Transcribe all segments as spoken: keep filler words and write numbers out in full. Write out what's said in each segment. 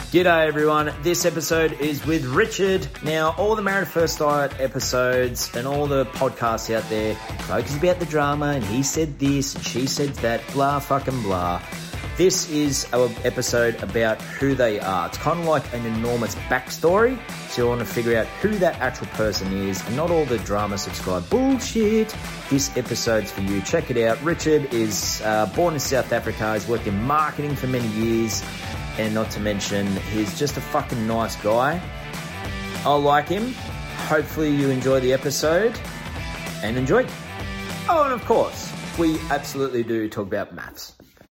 G'day everyone, this episode is with Richard. Now, all the Married at First Sight episodes and all the podcasts out there focus about the drama and he said this and she said that, blah fucking blah. This is an episode about who they are. It's kind of like an enormous backstory, so you want to figure out who that actual person is and not all the drama subscribe bullshit. This episode's for you. Check it out. Richard is uh, born in South Africa. He's worked in marketing for many years. And not to mention, he's just a fucking nice guy. I like him. Hopefully you enjoy the episode and enjoy. Oh, and of course, we absolutely do talk about maths.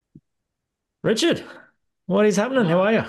Richard, what is happening? How are you?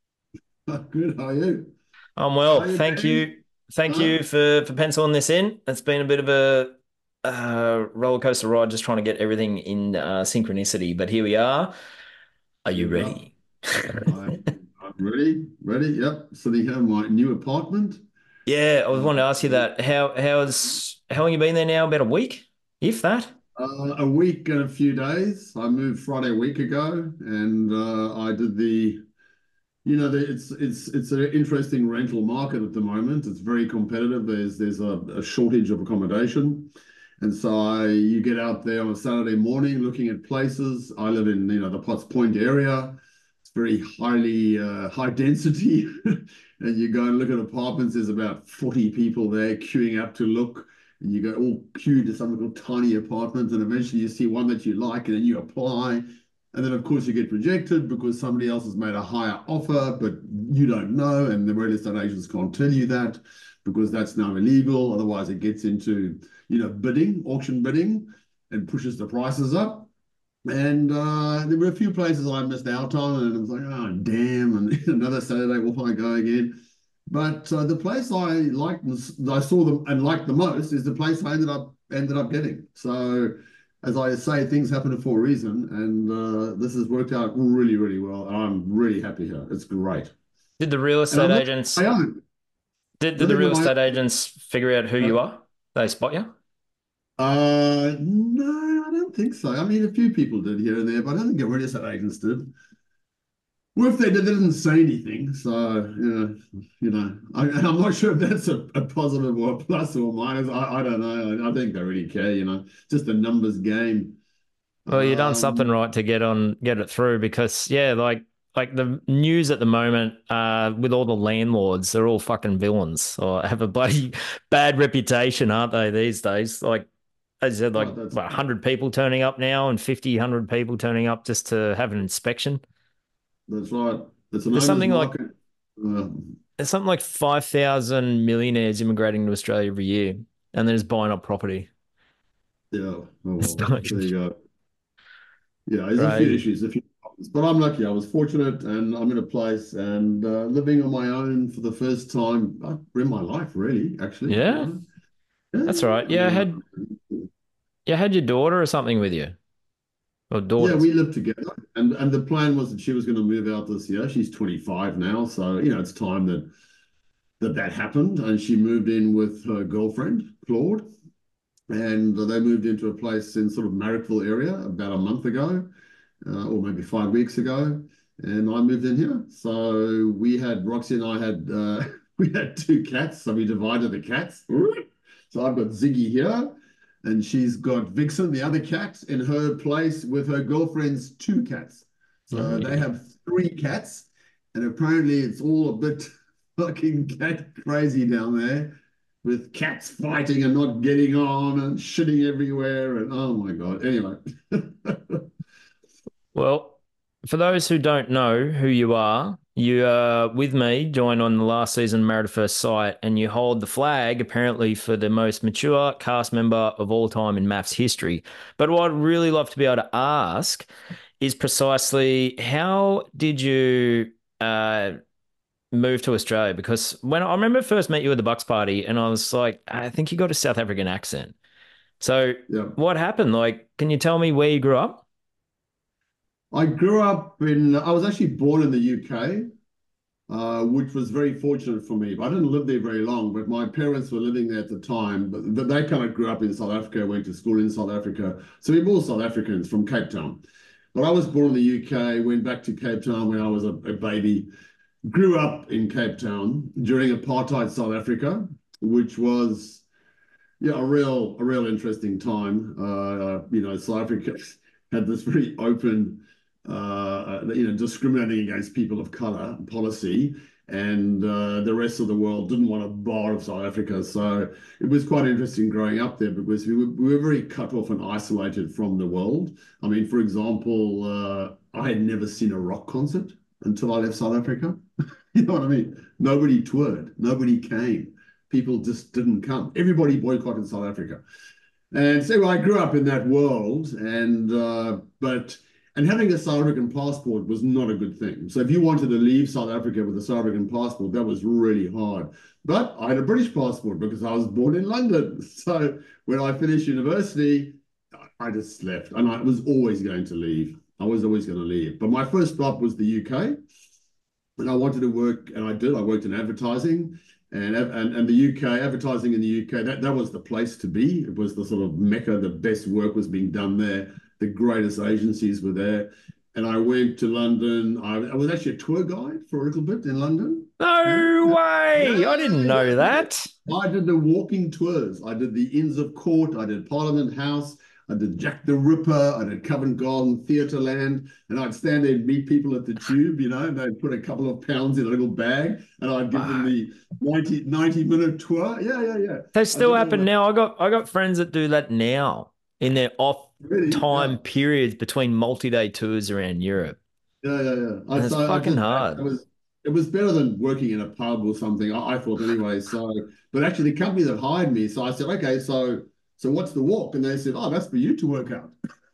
Good, how are you? I'm well. You Thank doing? you. Thank uh, you for, for penciling this in. It's been a bit of a uh, roller coaster ride just trying to get everything in uh, synchronicity. But here we are. Are you ready? I'm ready, ready. Yep. Sitting here in my new apartment. Yeah, I was wanting to ask you that. How how's how long you been there now? About a week, if that. Uh, a week and a few days. I moved Friday a week ago, and uh, I did the. You know, the, it's it's it's an interesting rental market at the moment. It's very competitive. There's there's a, a shortage of accommodation, and so I you get out there on a Saturday morning looking at places. I live in you know the Potts Point area. Very highly uh, high density and you go and look at apartments, there's about forty people there queuing up to look, and you go all queued to some little tiny apartment, and eventually you see one that you like and then you apply, and then of course you get rejected because somebody else has made a higher offer but you don't know, and the real estate agents can't tell you that because that's now illegal. Otherwise it gets into you know bidding, auction bidding, and pushes the prices up. And uh, there were a few places I missed out on, and I was like, oh, damn, and another Saturday, will I go again? But uh, the place I liked, I saw them and liked the most is the place I ended up ended up getting. So, as I say, things happen for a reason, and uh, this has worked out really, really well. I'm really happy here. It's great. Did the real estate agents? Did, did the real estate agents figure out who you are? They spot you? Uh, no, I don't think so. I mean, a few people did here and there, but I don't think the real estate agents did. Well, if they did, they didn't say anything. So, you know, you know, I, I'm not sure if that's a, a positive or a plus or minus. I, I don't know. I, I think they really care, you know, just a numbers game. Well, you've done um, something right to get on, get it through because, yeah, like, like the news at the moment uh, with all the landlords, they're all fucking villains or have a bloody bad reputation, aren't they, these days? Like, as I said, like oh, what, one hundred people turning up now and fifty, one hundred people turning up just to have an inspection. That's right. It's an there's something market. like uh, there's something like five thousand millionaires immigrating to Australia every year, and they're just buying up property. Yeah, oh, well, there you go. Yeah, there's right. a few issues, a few problems, but I'm lucky. I was fortunate, and I'm in a place and uh, living on my own for the first time in my life, really. Actually, yeah, you know? yeah. That's right. Yeah, I had. You had your daughter or something with you? Or daughters? Yeah, we lived together. And and the plan was that she was going to move out this year. She's twenty-five now. So, you know, it's time that that, that happened. And she moved in with her girlfriend, Claude. And they moved into a place in sort of Marrickville area about a month ago, uh, or maybe five weeks ago. And I moved in here. So we had, Roxy and I had, uh, we had two cats. So we divided the cats. So I've got Ziggy here. And she's got Vixen, the other cat, in her place with her girlfriend's two cats. So oh, yeah. They have three cats. And apparently it's all a bit fucking cat crazy down there with cats fighting and not getting on and shitting everywhere. And oh my God. Anyway. Well, for those who don't know who you are, you are with me, joined on the last season Married at First Sight, and you hold the flag apparently for the most mature cast member of all time in maths history. But what I'd really love to be able to ask is precisely how did you uh, move to Australia? Because when I remember first met you at the Bucks party, and I was like, I think you got a South African accent. So yeah. What happened? Like, can you tell me where you grew up? I grew up in, I was actually born in the U K, uh, which was very fortunate for me. But I didn't live there very long, but my parents were living there at the time. But they kind of grew up in South Africa, went to school in South Africa. So we're all South Africans from Cape Town. But I was born in the U K, went back to Cape Town when I was a, a baby. grew up in Cape Town during apartheid South Africa, which was yeah a real a real interesting time. Uh, you know, South Africa had this very open, uh, you know, discriminating against people of color policy, and uh, the rest of the world didn't want a bar of South Africa. So it was quite interesting growing up there because we were, we were very cut off and isolated from the world. I mean, for example, uh, I had never seen a rock concert until I left South Africa. You know what I mean? Nobody toured, nobody came. People just didn't come. Everybody boycotted South Africa. And so I grew up in that world, and uh, but and having a South African passport was not a good thing. So if you wanted to leave South Africa with a South African passport, that was really hard. But I had a British passport because I was born in London. So when I finished university, I just left, and I was always going to leave. I was always going to leave. But my first stop was the U K, and I wanted to work, and I did. I worked in advertising. And, and and the U K, advertising in the U K, that, that was the place to be. It was the sort of mecca. The best work was being done there. The greatest agencies were there. And I went to London. I, I was actually a tour guide for a little bit in London. No Yeah. way. Yeah, I didn't know yeah. that. I did the walking tours. I did the Inns of Court. I did Parliament House. I did Jack the Ripper. I did Covent Garden, Theatreland. And I'd stand there and meet people at the tube, you know, and they'd put a couple of pounds in a little bag, and I'd give them the ninety, ninety minute tour. Yeah, yeah, yeah. They still happen now. I got I got friends that do that now in their off Really? time Yeah. periods between multi-day tours around Europe. Yeah, yeah, yeah. I, And it's so I fucking did that. hard. It was it was better than working in a pub or something. I, I thought anyway. So, but actually, the company that hired me, so I said, okay, so so what's the walk? And they said, oh, that's for you to work out.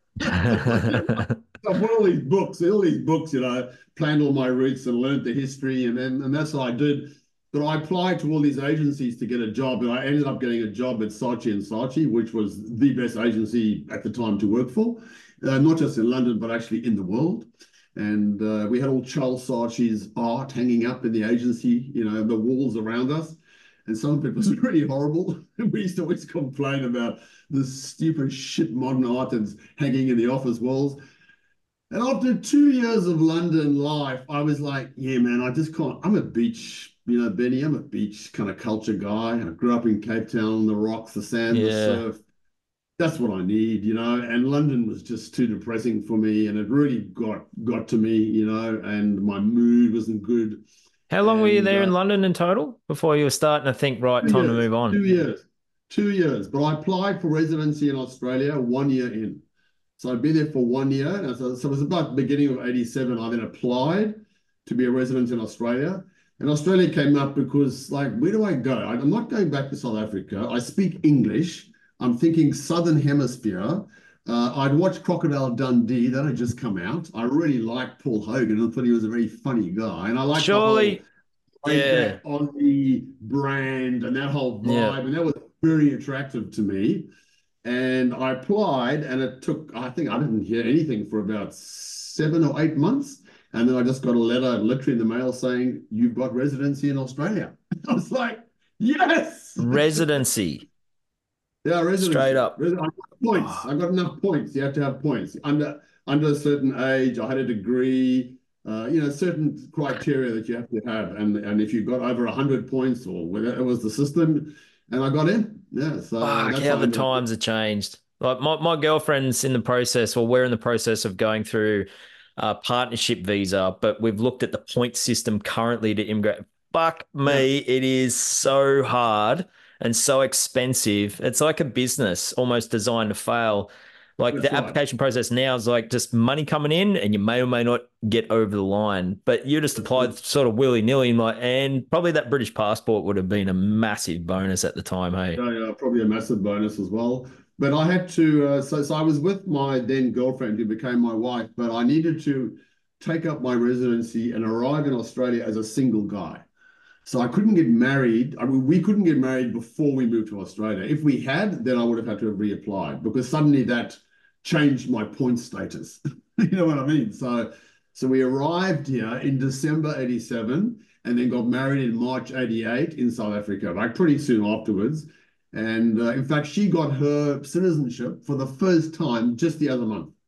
I've got all these books, all these books, you know, planned all my routes and learned the history, and then and that's what I did. But I applied to all these agencies to get a job, and I ended up getting a job at Saatchi and Saatchi, which was the best agency at the time to work for, uh, not just in London, but actually in the world. And uh, we had all Charles Saatchi's art hanging up in the agency, you know, the walls around us. And some of it was really horrible. We used to always complain about this stupid shit modern art that's hanging in the office walls. And after two years of London life, I was like, yeah, man, I just can't. I'm a beach, you know, Benny, I'm a beach kind of culture guy. I grew up in Cape Town, the rocks, the sand, the Yeah. surf. That's what I need, you know. And London was just too depressing for me, and it really got got to me, you know, and my mood wasn't good. How long were you And there uh, in London in total before you were starting to think, right, two time to years, move on? two years, two years. But I applied for residency in Australia one year in. So I'd been there for one year. And so, so it was about the beginning of eighty-seven. I then applied to be a resident in Australia. And Australia came up because, like, where do I go? I'm not going back to South Africa. I speak English. I'm thinking Southern Hemisphere. Uh, I'd watched Crocodile Dundee. That had just come out. I really liked Paul Hogan. I thought he was a very funny guy. And I liked the whole Surely, laid yeah, back Aussie brand and that whole yeah. vibe. And that was very attractive to me. And I applied, and it took, I think I didn't hear anything for about seven or eight months. And then I just got a letter literally in the mail saying, you've got residency in Australia. I was like, yes. Residency, Yeah, straight residency. up. Resi- I got points. Oh, I got enough points. You have to have points. Under under a certain age, I had a degree, uh, you know, certain criteria that you have to have. And and if you got over one hundred points or whatever, it was the system, and I got in. Yeah, so fuck, that's how how I the ended up. times have changed. Like my, my girlfriend's in the process, or we're in the process of going through a partnership visa, but we've looked at the point system currently to immigrate. Fuck Yeah, me, it is so hard and so expensive. It's like a business almost designed to fail. Like that's the right. application process now is like just money coming in and you may or may not get over the line, but you just That's it. applied sort of willy nilly. Like, and probably that British passport would have been a massive bonus at the time. Hey, Yeah, yeah, probably a massive bonus as well. But I had to, uh, so so I was with my then girlfriend who became my wife, but I needed to take up my residency and arrive in Australia as a single guy. So I couldn't get married. I mean, we couldn't get married before we moved to Australia. If we had, then I would have had to have reapplied because suddenly that changed my point status. You know what I mean? So, so we arrived here in December eighty-seven and then got married in March eighty-eight in South Africa, like pretty soon afterwards. And uh, in fact, she got her citizenship for the first time just the other month.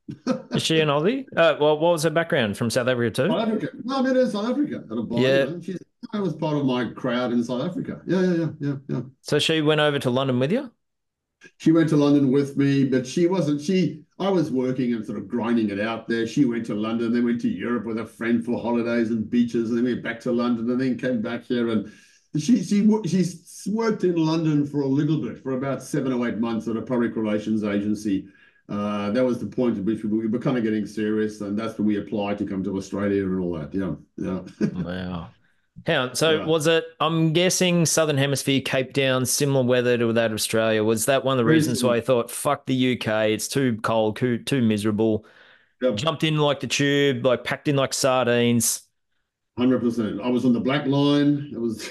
Is she an Aussie? Uh, well, what was her background? From South Africa too? South Africa. No, I met her in South Africa at a bar, you Yeah. know. She's I was part of my crowd in South Africa. Yeah, yeah, yeah, yeah, yeah. So she went over to London with you? She went to London with me, but she wasn't. She, I was working and sort of grinding it out there. She went to London, then went to Europe with a friend for holidays and beaches, and then went back to London, and then came back here. And she, she, wo- she's worked in London for a little bit, for about seven or eight months at a public relations agency. Uh, that was the point at which we, we were kind of getting serious, and that's when we applied to come to Australia and all that. Yeah, yeah, Wow. Hang on. So yeah. was it, I'm guessing Southern Hemisphere, Cape Town, similar weather to that of Australia. Was that one of the Very reasons why similar. I thought, fuck the U K, it's too cold, too, too miserable. Yeah. Jumped in like the tube, like packed in like sardines. one hundred percent. I was on the black line. It was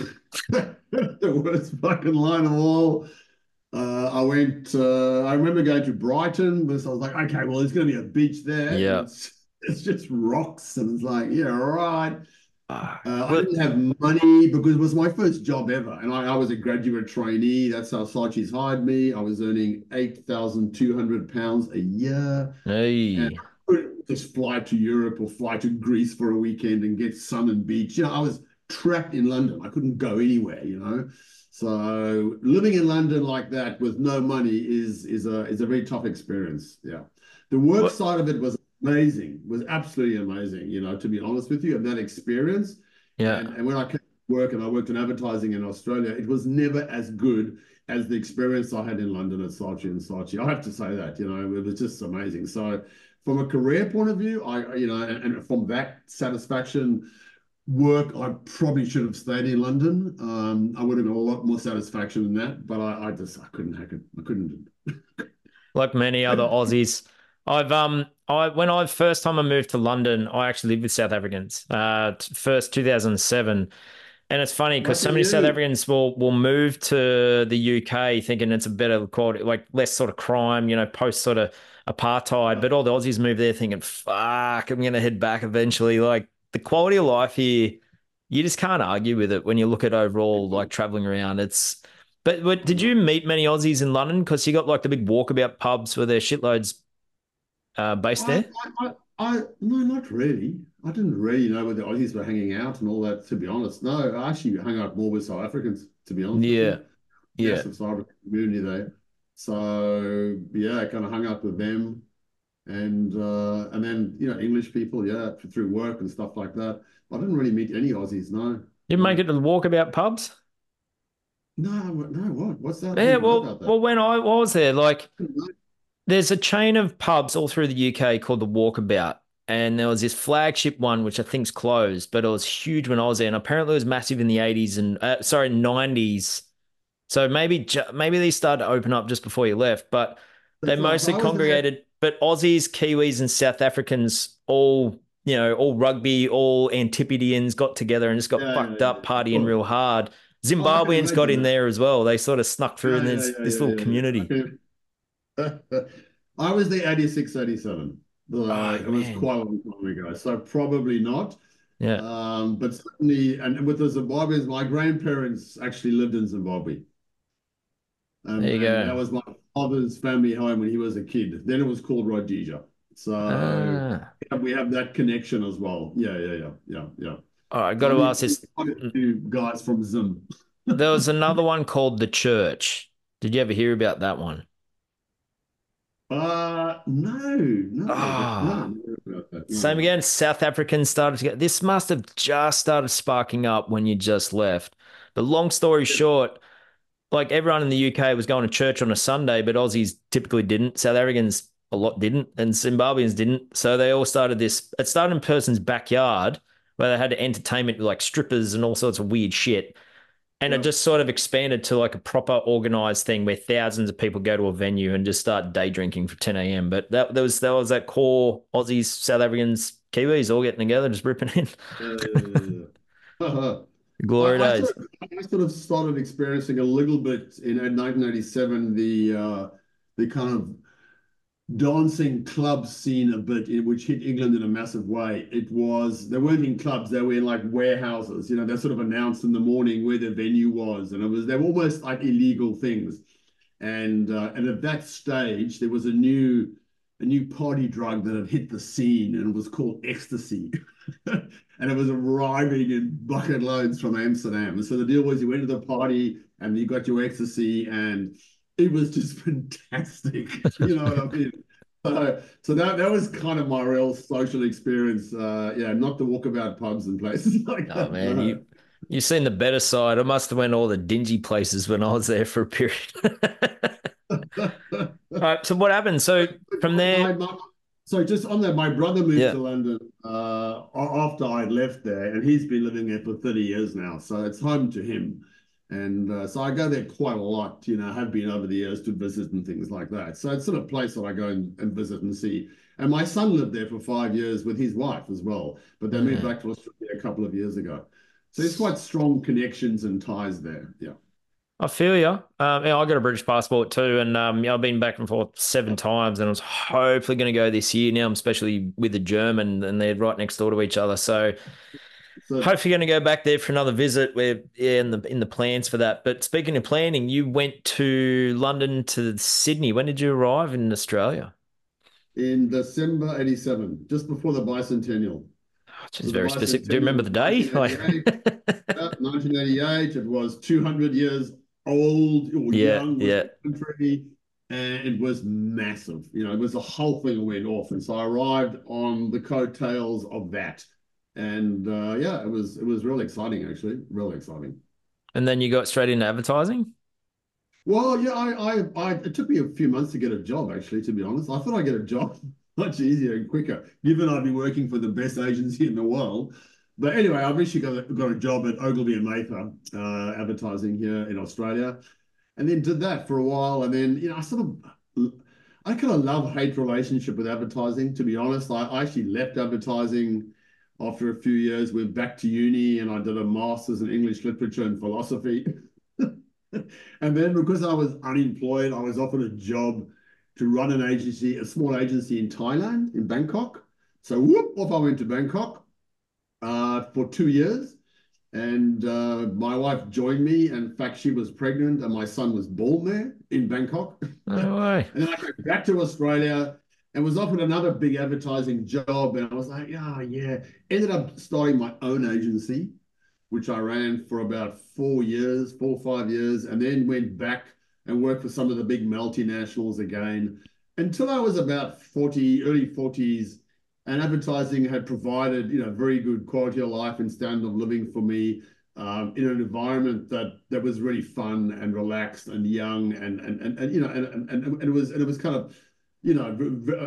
the worst fucking line of all. Uh, I went, uh, I remember going to Brighton because I was like, okay, well, there's going to be a beach there, and Yeah. it's it's just rocks, and it's like, yeah, all right. Ah, Uh, I well, didn't have money because it was my first job ever, and I, I was a graduate trainee. That's how Saatchi's hired me. I was earning eight thousand two hundred pounds a year, and hey. I couldn't just fly to Europe or fly to Greece for a weekend and get sun and beach. You know, I was trapped in London. I couldn't go anywhere, you know. So living in London like that with no money is is a is a very tough experience. Yeah. The work What? side of it was amazing, was absolutely amazing, you know, to be honest with you, and that experience. And Yeah. and when I came to work and I worked in advertising in Australia, it was never as good as the experience I had in London at Saatchi and Saatchi. I have to say that, you know, it was just amazing. So from a career point of view, I, you know, and, and from that satisfaction work, I probably should have stayed in London. Um, I would have got a lot more satisfaction than that, but I, I just I couldn't hack it. I couldn't. Like many other Aussies. I've um I when I first time I moved to London, I actually lived with South Africans. Uh t- first two thousand seven. And it's funny because so Lucky many South you. Africans will will move to the U K thinking it's a better quality, like less sort of crime, you know, post sort of apartheid. Yeah. But all the Aussies move there thinking, fuck, I'm gonna head back eventually. Like the quality of life here, you just can't argue with it when you look at overall like traveling around. It's but, but did you meet many Aussies in London? Because you got like the big walkabout pubs where there's shitloads uh, based I, there. I, I, I, no, not really. I didn't really know where the Aussies were hanging out and all that, to be honest. No, I actually hung out more with South Africans, to be honest with Yeah, you. yeah. Massive South African community there. So yeah, I kind of hung out with them and uh, and then you know English people, yeah, through work and stuff like that. I didn't really meet any Aussies, no, You make no, it to the walkabout pubs? no, no. What? What's that? I Yeah, don't know well, about that. well, when I was there, like there's a chain of pubs all through the U K called the Walkabout. And there was this flagship one, which I think's closed, but it was huge when I was there. And apparently it was massive in the eighties and, uh, sorry, nineties. So maybe, ju- maybe these started to open up just before you left, but they That's right. So mostly I was there. congregated, but Aussies, Kiwis, and South Africans all, you know, all rugby, all Antipodeans got together and just got Yeah, yeah, fucked yeah, up yeah. Of partying course. real hard. Oh, I can Zimbabweans got imagine in that. there as well. They sort of snuck through Yeah, and yeah, there's yeah, this yeah, little yeah, yeah. I community. can. I was there eighty-six, eighty-seven. Uh, Oh, it was man. quite a long time ago, so probably not. Yeah. Um, but certainly, and with the Zimbabweans, my grandparents actually lived in Zimbabwe. There Um, you and that go. was my father's family home when he was a kid. Then it was called Rhodesia. So Ah. yeah, we have that connection as well. Yeah, yeah, yeah, yeah, yeah. All right, got So I to mean, ask this. quite a few guys from Zim. There was another one called The Church. Did you ever hear about that one? Uh, no, no, that, no, Ah, no, about that. No, same no. again. South Africans started to get this must have just started sparking up when you just left. But long story Yeah, short, like everyone in the U K was going to church on a Sunday, but Aussies typically didn't. South Africans a lot didn't, and Zimbabweans didn't. So they all started this. It started in a person's backyard where they had entertainment like strippers and all sorts of weird shit. And it yeah. just sort of expanded to like a proper organized thing where thousands of people go to a venue and just start day drinking for ten a m. But that, that was that was that core Aussies, South Africans, Kiwis all getting together, just ripping in. Yeah, yeah, yeah, yeah. Glory I, I days. sort of, I sort of started experiencing a little bit in, in nineteen eighty-seven the uh, the kind of dancing club scene a bit, in, which hit England in a massive way. It was they weren't in clubs; they were in like warehouses. You know, they sort of announced in the morning where the venue was, and it was they were almost like illegal things. And uh, and at that stage, there was a new a new party drug that had hit the scene and was called ecstasy. And it was arriving in bucket loads from Amsterdam. And so the deal was you went to the party and you got your ecstasy, and it was just fantastic. You know what I mean? So, so that that was kind of my real social experience. Uh, yeah, not the walkabout pubs and places like Oh that. man, No. you you've seen the better side. I must have went all the dingy places when I was there for a period. All right, so what happened? So from My, there, my, so just on that, my brother moved yeah. to London uh, after I'd left there, and he's been living there for thirty years now. So it's home to him. And uh, so I go there quite a lot, you know, have been over the years to visit and things like that. So it's sort of a place that I go and, and visit and see. And my son lived there for five years with his wife as well, but they moved Yeah. back to Australia a couple of years ago. So there's quite strong connections and ties there. Yeah. I feel you. Um, yeah, I got a British passport too, and um, yeah, I've been back and forth seven times, and I was hopefully going to go this year. Now I'm especially with the German, and they're right next door to each other, so So hopefully going to go back there for another visit. We're yeah, in the in the plans for that. But speaking of planning, you went to London to Sydney. When did you arrive in Australia? in December eighty-seven, just before the bicentennial. Which is So the very specific. Do you remember bicentennial the was day? Like, nineteen eighty-eight. Yeah, nineteen eighty-eight. It was two hundred years old or yeah, young was yeah. the country, and it was massive. You know, it was the whole thing that went off, and so I arrived on the coattails of that, and uh, yeah, it was it was really exciting actually, really exciting. And then you got straight into advertising. Well, yeah, I, I, I, it took me a few months to get a job, actually, to be honest. I thought I'd get a job much easier and quicker, given I'd be working for the best agency in the world. But anyway, I've actually got a, got a job at Ogilvy and Mather, uh, advertising here in Australia, and then did that for a while. And then, you know, I sort of, I kind of love-hate relationship with advertising, to be honest. I, I actually left advertising after a few years, went back to uni, and I did a master's in English literature and philosophy. And then because I was unemployed, I was offered a job to run an agency, a small agency in Thailand, in Bangkok. So whoop, off I went to Bangkok uh, for two years. And uh, my wife joined me. And in fact, she was pregnant and my son was born there in Bangkok. No way. And then I came back to Australia and was offered another big advertising job. And I was like, yeah, yeah. Ended up starting my own agency, which I ran for about four years, four or five years, and then went back and worked for some of the big multinationals again until I was about forty, early forties, and advertising had provided, you know, very good quality of life and standard of living for me, um, in an environment that that was really fun and relaxed and young and and and, and you know and, and and it was and it was kind of, you know,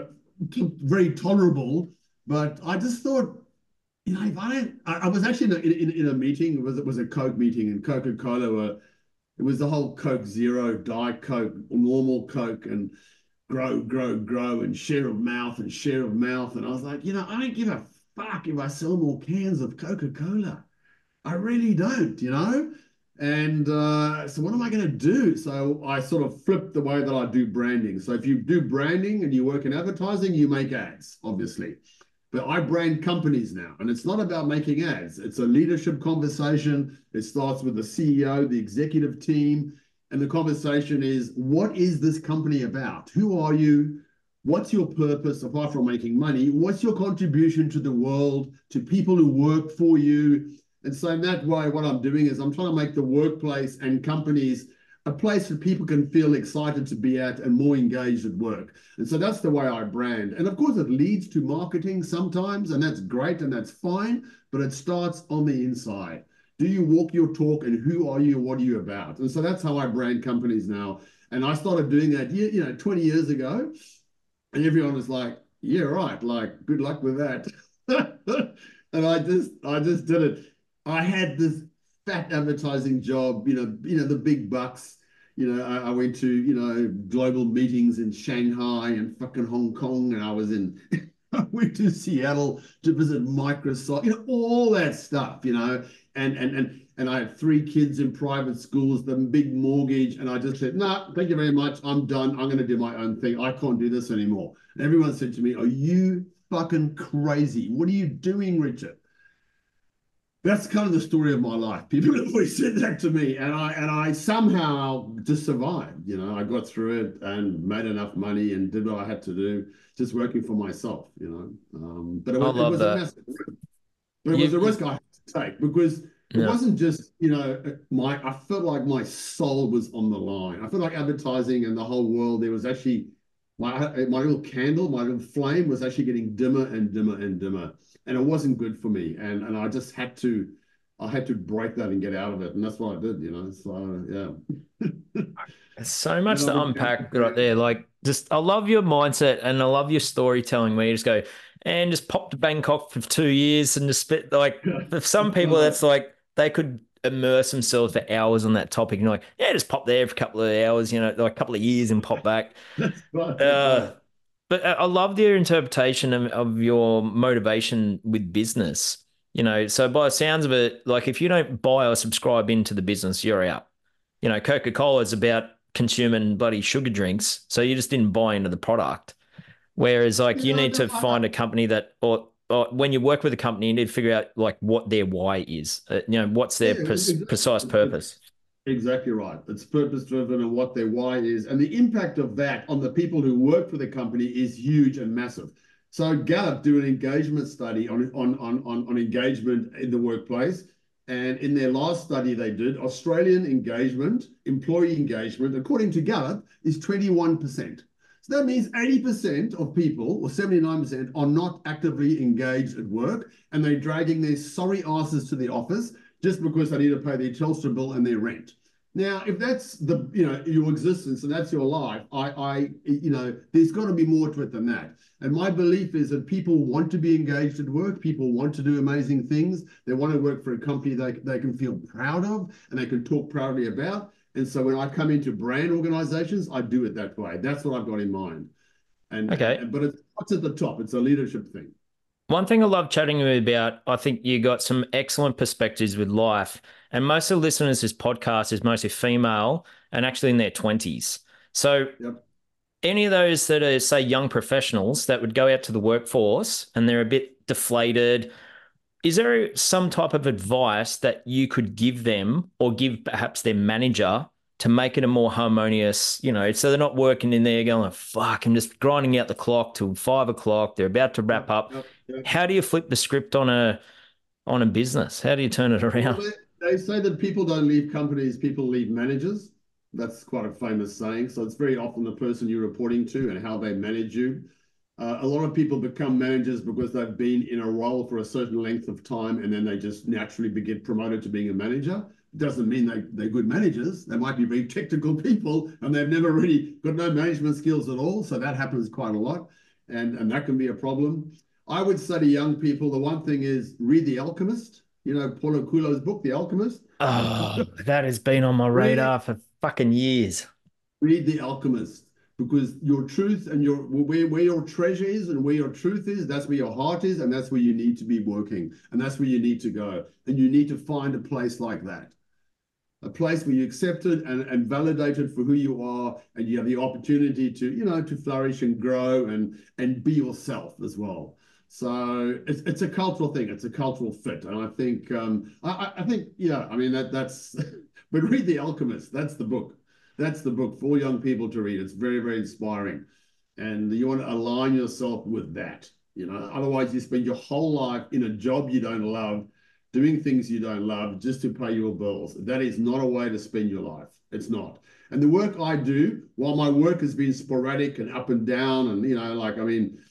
very tolerable. But I just thought, you know, if I don't, I, I was actually in a, in, in a meeting. It was it was a Coke meeting, and Coca-Cola were, it was the whole Coke Zero, Diet Coke, normal Coke, and grow, grow, grow, and share of mouth and share of mouth. And I was like, you know, I don't give a fuck if I sell more cans of Coca-Cola. I really don't, you know. And uh, so what am I going to do? So I sort of flipped the way that I do branding. So if you do branding and you work in advertising, you make ads, obviously. But I brand companies now, and it's not about making ads. It's a leadership conversation. It starts with the C E O, the executive team, and the conversation is, what is this company about? Who are you? What's your purpose apart from making money? What's your contribution to the world, to people who work for you? And so in that way, what I'm doing is I'm trying to make the workplace and companies a place where people can feel excited to be at and more engaged at work. And so that's the way I brand. And of course, it leads to marketing sometimes, and that's great and that's fine, but it starts on the inside. Do you walk your talk, and who are you? What are you about? And so that's how I brand companies now. And I started doing that, you know, twenty years ago, and everyone was like, yeah, right, like, good luck with that. And I just, I just did it. I had this fat advertising job, you know, you know, the big bucks. You know, I, I went to, you know, global meetings in Shanghai and fucking Hong Kong, and I was in, I went to Seattle to visit Microsoft, you know, all that stuff, you know, and and and and I had three kids in private schools, the big mortgage, and I just said, no, nah, thank you very much, I'm done. I'm going to do my own thing. I can't do this anymore. And everyone said to me, are you fucking crazy? What are you doing, Richard? That's kind of the story of my life. People have always said that to me, and I and I somehow just survived. You know, I got through it and made enough money and did what I had to do, just working for myself. You know, um, but it I was it love was a that. massive, but it You, was a you risk I had to take because it yeah. wasn't just, you know, my. I felt like my soul was on the line. I felt like advertising and the whole world. There was actually my my little candle, my little flame was actually getting dimmer and dimmer and dimmer, and it wasn't good for me. And and I just had to, I had to break that and get out of it, and that's what I did. You know, so yeah. There's so And then much I to became, unpack right there. Like, just I love your mindset and I love your storytelling where you just go and just pop to Bangkok for two years and just spit. Like, for some people, uh, that's like they could immerse themselves for hours on that topic. And you're like, yeah, just pop there for a couple of hours, you know, like a couple of years and pop back. that's right, that's Uh, right. but I I love your interpretation of, of your motivation with business. You know, so by the sounds of it, like if you don't buy or subscribe into the business, you're out. You know, Coca-Cola is about consuming bloody sugar drinks, so you just didn't buy into the product. Whereas, like, you Yeah, need no, to I, find a company that, or, or when you work with a company, you need to figure out like what their why is. Uh, you know, what's their yeah, pres- exactly. precise purpose. Exactly right. It's purpose driven and what their why is. And the impact of that on the people who work for the company is huge and massive. So Gallup do an engagement study on, on, on, on, on engagement in the workplace. And in their last study they did, Australian engagement, employee engagement, according to Gallup, is twenty-one percent. So that means eighty percent of people, or seventy-nine percent, are not actively engaged at work, and they're dragging their sorry asses to the office just because they need to pay their Telstra bill and their rent. Now, if that's the, you know, your existence and that's your life, I, I, you know, there's got to be more to it than that. And my belief is that people want to be engaged at work. People want to do amazing things. They want to work for a company they, they can feel proud of and they can talk proudly about. And so when I come into brand organizations, I do it that way. That's what I've got in mind. And, Okay. and but it's what's at the top. It's a leadership thing. One thing I love chatting with you about, I think you got some excellent perspectives with life. And most of the listeners to this podcast is mostly female and actually in their twenties. So Yep. any of those that are, say, young professionals that would go out to the workforce and they're a bit deflated, is there some type of advice that you could give them or give perhaps their manager to make it a more harmonious, you know, so they're not working in there going, fuck, I'm just grinding out the clock till five o'clock. They're about to wrap Yep. up. Yep. Yep. How do you flip the script on a on a business? How do you turn it Well, around? they, they say that people don't leave companies, people leave managers. That's quite a famous saying. So it's very often the person you're reporting to and how they manage you. Uh, a lot of people become managers because they've been in a role for a certain length of time and then they just naturally get promoted to being a manager. It doesn't mean they, they're good managers. They might be very technical people and they've never really got no management skills at all. So that happens quite a lot. And, and that can be a problem. I would say to young people, the one thing is read The Alchemist. You know, Paulo Coelho's book, The Alchemist. Oh, that has been on my Read, radar for fucking years. read The Alchemist because your truth and your where, where your treasure is and where your truth is, that's where your heart is, and that's where you need to be working, and that's where you need to go. And you need to find a place like that. A place where you're accepted and, and validated for who you are, and you have the opportunity to, you know, to flourish and grow and and be yourself as well. So it's it's a cultural thing. It's a cultural fit, and I think um, I, I think yeah. I mean that that's. But read The Alchemist. That's the book. That's the book for young people to read. It's very very inspiring, and you want to align yourself with that. You know, otherwise you spend your whole life in a job you don't love, doing things you don't love just to pay your bills. That is not a way to spend your life. It's not. And the work I do, while my work has been sporadic and up and down, and you know, like I mean,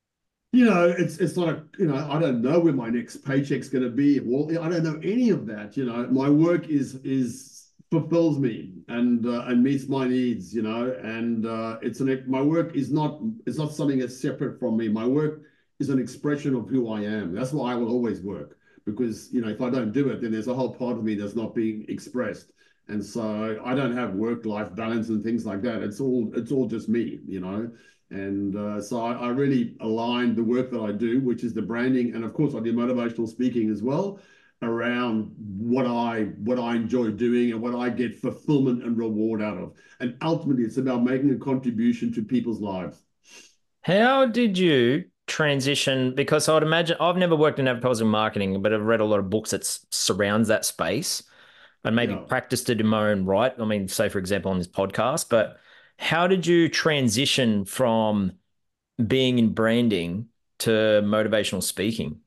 you know, it's it's not a, you know, I don't know where my next paycheck's going to be. Well, I don't know any of that. You know, my work is is fulfills me and uh, and meets my needs. You know, and uh, it's an my work is not it's not something that's separate from me. My work is an expression of who I am. That's why I will always work because you know if I don't do it, then there's a whole part of me that's not being expressed. And so I don't have work-life balance and things like that. It's all it's all just me, you know. And uh, so I, I really align the work that I do, which is the branding, and of course I do motivational speaking as well, around what I what I enjoy doing and what I get fulfillment and reward out of. And ultimately, it's about making a contribution to people's lives. How did you transition? Because I would imagine I've never worked in advertising and marketing, but I've read a lot of books that s- surrounds that space and maybe Yeah. practiced it in my own right. I mean, say for example on this podcast, but how did you transition from being in branding to motivational speaking?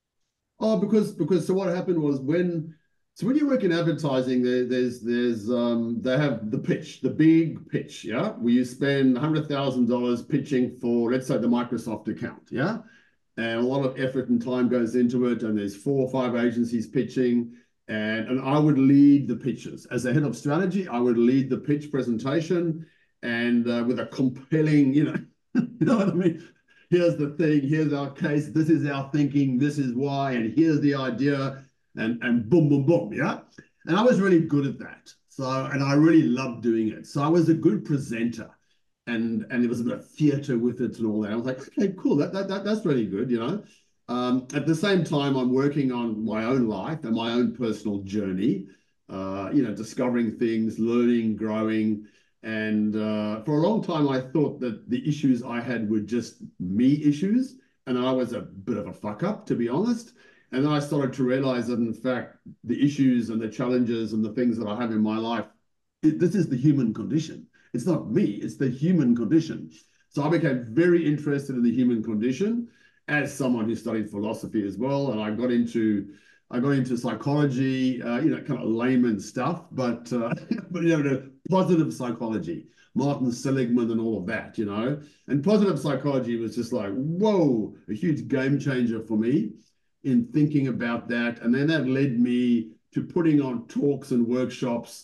Oh, because because so what happened was when so when you work in advertising, there, there's there's um they have the pitch, the big pitch, yeah, where you spend a hundred thousand dollars pitching for, let's say, the Microsoft account, yeah, and a lot of effort and time goes into it, and there's four or five agencies pitching, and and I would lead the pitches as the head of strategy. I would lead the pitch presentation, and uh, with a compelling, you know, you know what I mean. Here's the thing, here's our case, this is our thinking, this is why, and here's the idea, and and boom, boom, boom, yeah. And I was really good at that. So, and I really loved doing it. So I was a good presenter, and and there was a bit of theatre with it and all that. I was like, okay, cool, that, that, that that's really good, you know. Um, at the same time, I'm working on my own life and my own personal journey, uh, you know, discovering things, learning, growing. And uh, for a long time, I thought that the issues I had were just me issues. And I was a bit of a fuck up, to be honest. And then I started to realize that, in fact, the issues and the challenges and the things that I have in my life, it, this is the human condition. It's not me, it's the human condition. So I became very interested in the human condition as someone who studied philosophy as well. And I got into I got into psychology, uh, you know, kind of layman stuff, but uh, but you know, positive psychology, Martin Seligman and all of that, you know. And positive psychology was just like, whoa, a huge game changer for me in thinking about that. And then that led me to putting on talks and workshops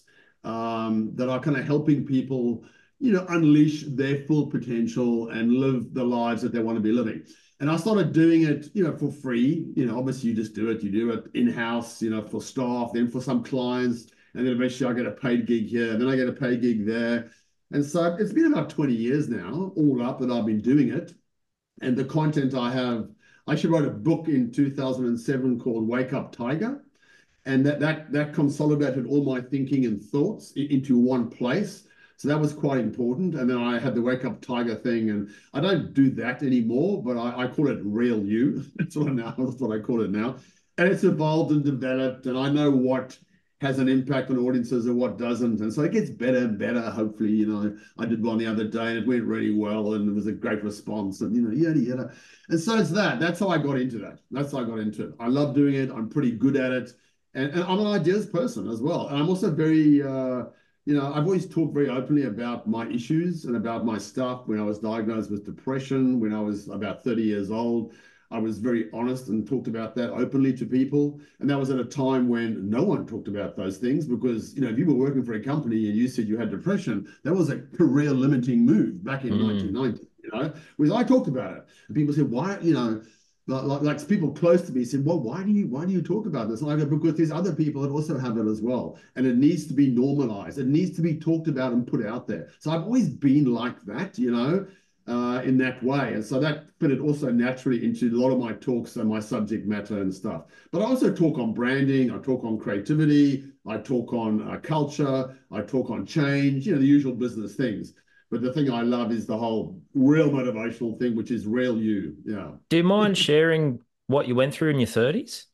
um, that are kind of helping people, you know, unleash their full potential and live the lives that they want to be living. And I started doing it, you know, for free. You know, obviously you just do it. You do it in-house, you know, for staff, then for some clients, and then eventually I get a paid gig here, and then I get a paid gig there. And so it's been about twenty years now, all up, that I've been doing it. And the content I have, I actually wrote a book in two thousand seven called Wake Up Tiger. And that that that consolidated all my thinking and thoughts into one place. So that was quite important. And then I had the Wake Up Tiger thing, and I don't do that anymore, but I, I call it Real You. That's what I now that's what I call it now. And it's evolved and developed, and I know what has an impact on audiences and what doesn't. And so it gets better and better, hopefully. You know, I did one the other day and it went really well, and it was a great response, and you know, yada yada. And so it's that. That's how I got into that. That's how I got into it. I love doing it. I'm pretty good at it. And, and I'm an ideas person as well. And I'm also very, uh, you know, I've always talked very openly about my issues and about my stuff. When I was diagnosed with depression, when I was about thirty years old, I was very honest and talked about that openly to people. And that was at a time when no one talked about those things because, you know, if you were working for a company and you said you had depression, that was a career limiting move back in Mm. nineteen ninety, you know, whereas I talked about it. And people said, why, you know, like, like people close to me said, well, why do you why do you talk about this? And I go, because there's other people that also have it as well. And it needs to be normalized. It needs to be talked about and put out there. So I've always been like that, you know, uh, in that way. And so that fitted also naturally into a lot of my talks and my subject matter and stuff. But I also talk on branding, I talk on creativity, I talk on uh, culture, I talk on change, you know, the usual business things. But the thing I love is the whole real motivational thing, which is real you. Yeah. Do you mind sharing what you went through in your thirties?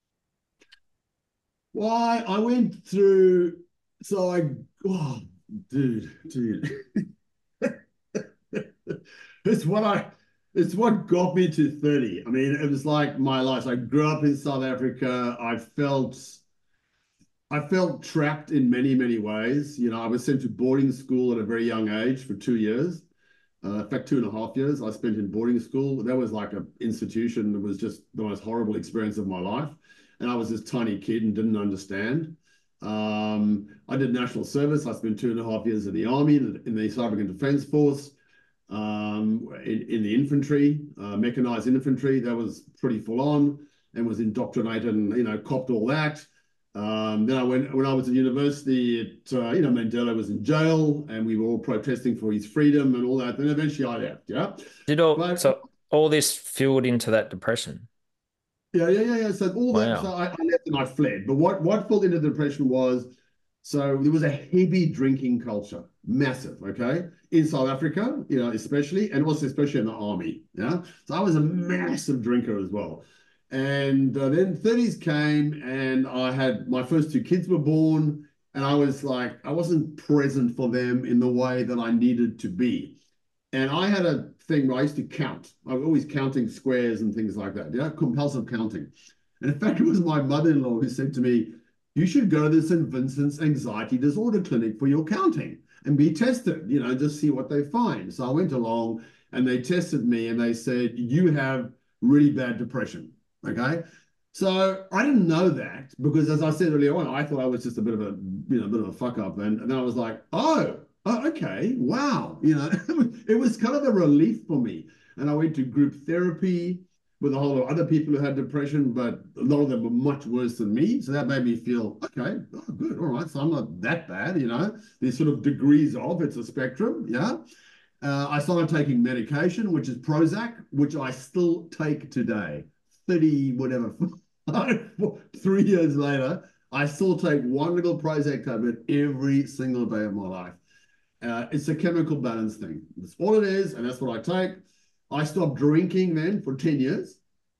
Why I went through, so I, oh, dude, dude, it's what I, it's what got me to thirty. I mean, it was like my life. So I grew up in South Africa. I felt, I felt trapped in many, many ways. You know, I was sent to boarding school at a very young age for two years. Uh, in fact, two and a half years I spent in boarding school. That was like an institution that was just the most horrible experience of my life. And I was this tiny kid and didn't understand. Um, I did national service. I spent two and a half years in the army, in the South African Defence Force, um, in, in the infantry, uh, mechanized infantry. That was pretty full on and was indoctrinated and, you know, copped all that. Um, then I went when I was at university. It, uh, you know, Mandela was in jail, and we were all protesting for his freedom and all that. Then eventually I left. Yeah, Did all but so all this fueled into that depression? yeah, yeah, yeah, yeah. So all that. So Wow. I, I left and I fled. But what what fell into depression was So there was a heavy drinking culture, massive, okay, in South Africa, you know, especially, and also especially in the army. Yeah. So I was a massive drinker as well. And uh, then thirties came, and I had my first two kids were born, and I was like, I wasn't present for them in the way that I needed to be. And I had a thing where I used to count. I was always counting squares and things like that, yeah, compulsive counting. And in fact, it was my mother-in-law who said to me, you should go to the Saint Vincent's Anxiety Disorder Clinic for your counting and be tested, you know, just see what they find. So I went along and they tested me and they said, you have really bad depression. Okay. So I didn't know that because, as I said earlier on, I thought I was just a bit of a, you know, a bit of a fuck up. And, and then I was like, oh, oh, okay, wow. You know, it was kind of a relief for me. And I went to group therapy with a whole lot of other people who had depression, but a lot of them were much worse than me. So that made me feel, okay, oh, good, all right. So I'm not that bad, you know. There's sort of degrees of, it's a spectrum, yeah. Uh, I started taking medication, which is Prozac, which I still take today. thirty, whatever, three years later, I still take one little Prozac tablet every single day of my life. Uh, it's a chemical balance thing. That's all it is, and that's what I take. I stopped drinking then for ten years,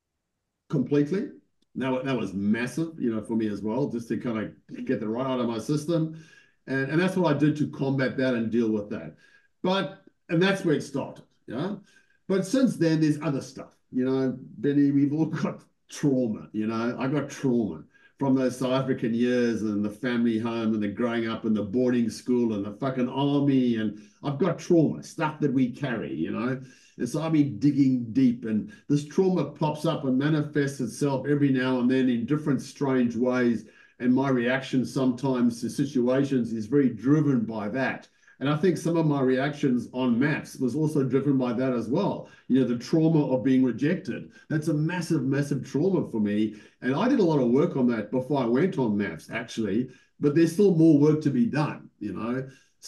completely. Now that was massive, you know, for me as well, just to kind of get the right out of my system. And, and that's what I did to combat that and deal with that. But, and that's where it started, yeah. But since then, there's other stuff. You know, Benny, we've all got trauma, you know. I got trauma from those South African years and the family home and the growing up in the boarding school and the fucking army. And I've got trauma, stuff that we carry, you know. And so I've been digging deep, and this trauma pops up and manifests itself every now and then in different strange ways. And my reaction sometimes to situations is very driven by that. And I think some of my reactions on MAPS was also driven by that as well. You know, the trauma of being rejected. That's a massive, massive trauma for me. And I did a lot of work on that before I went on MAPS, actually. But there's still more work to be done, you know.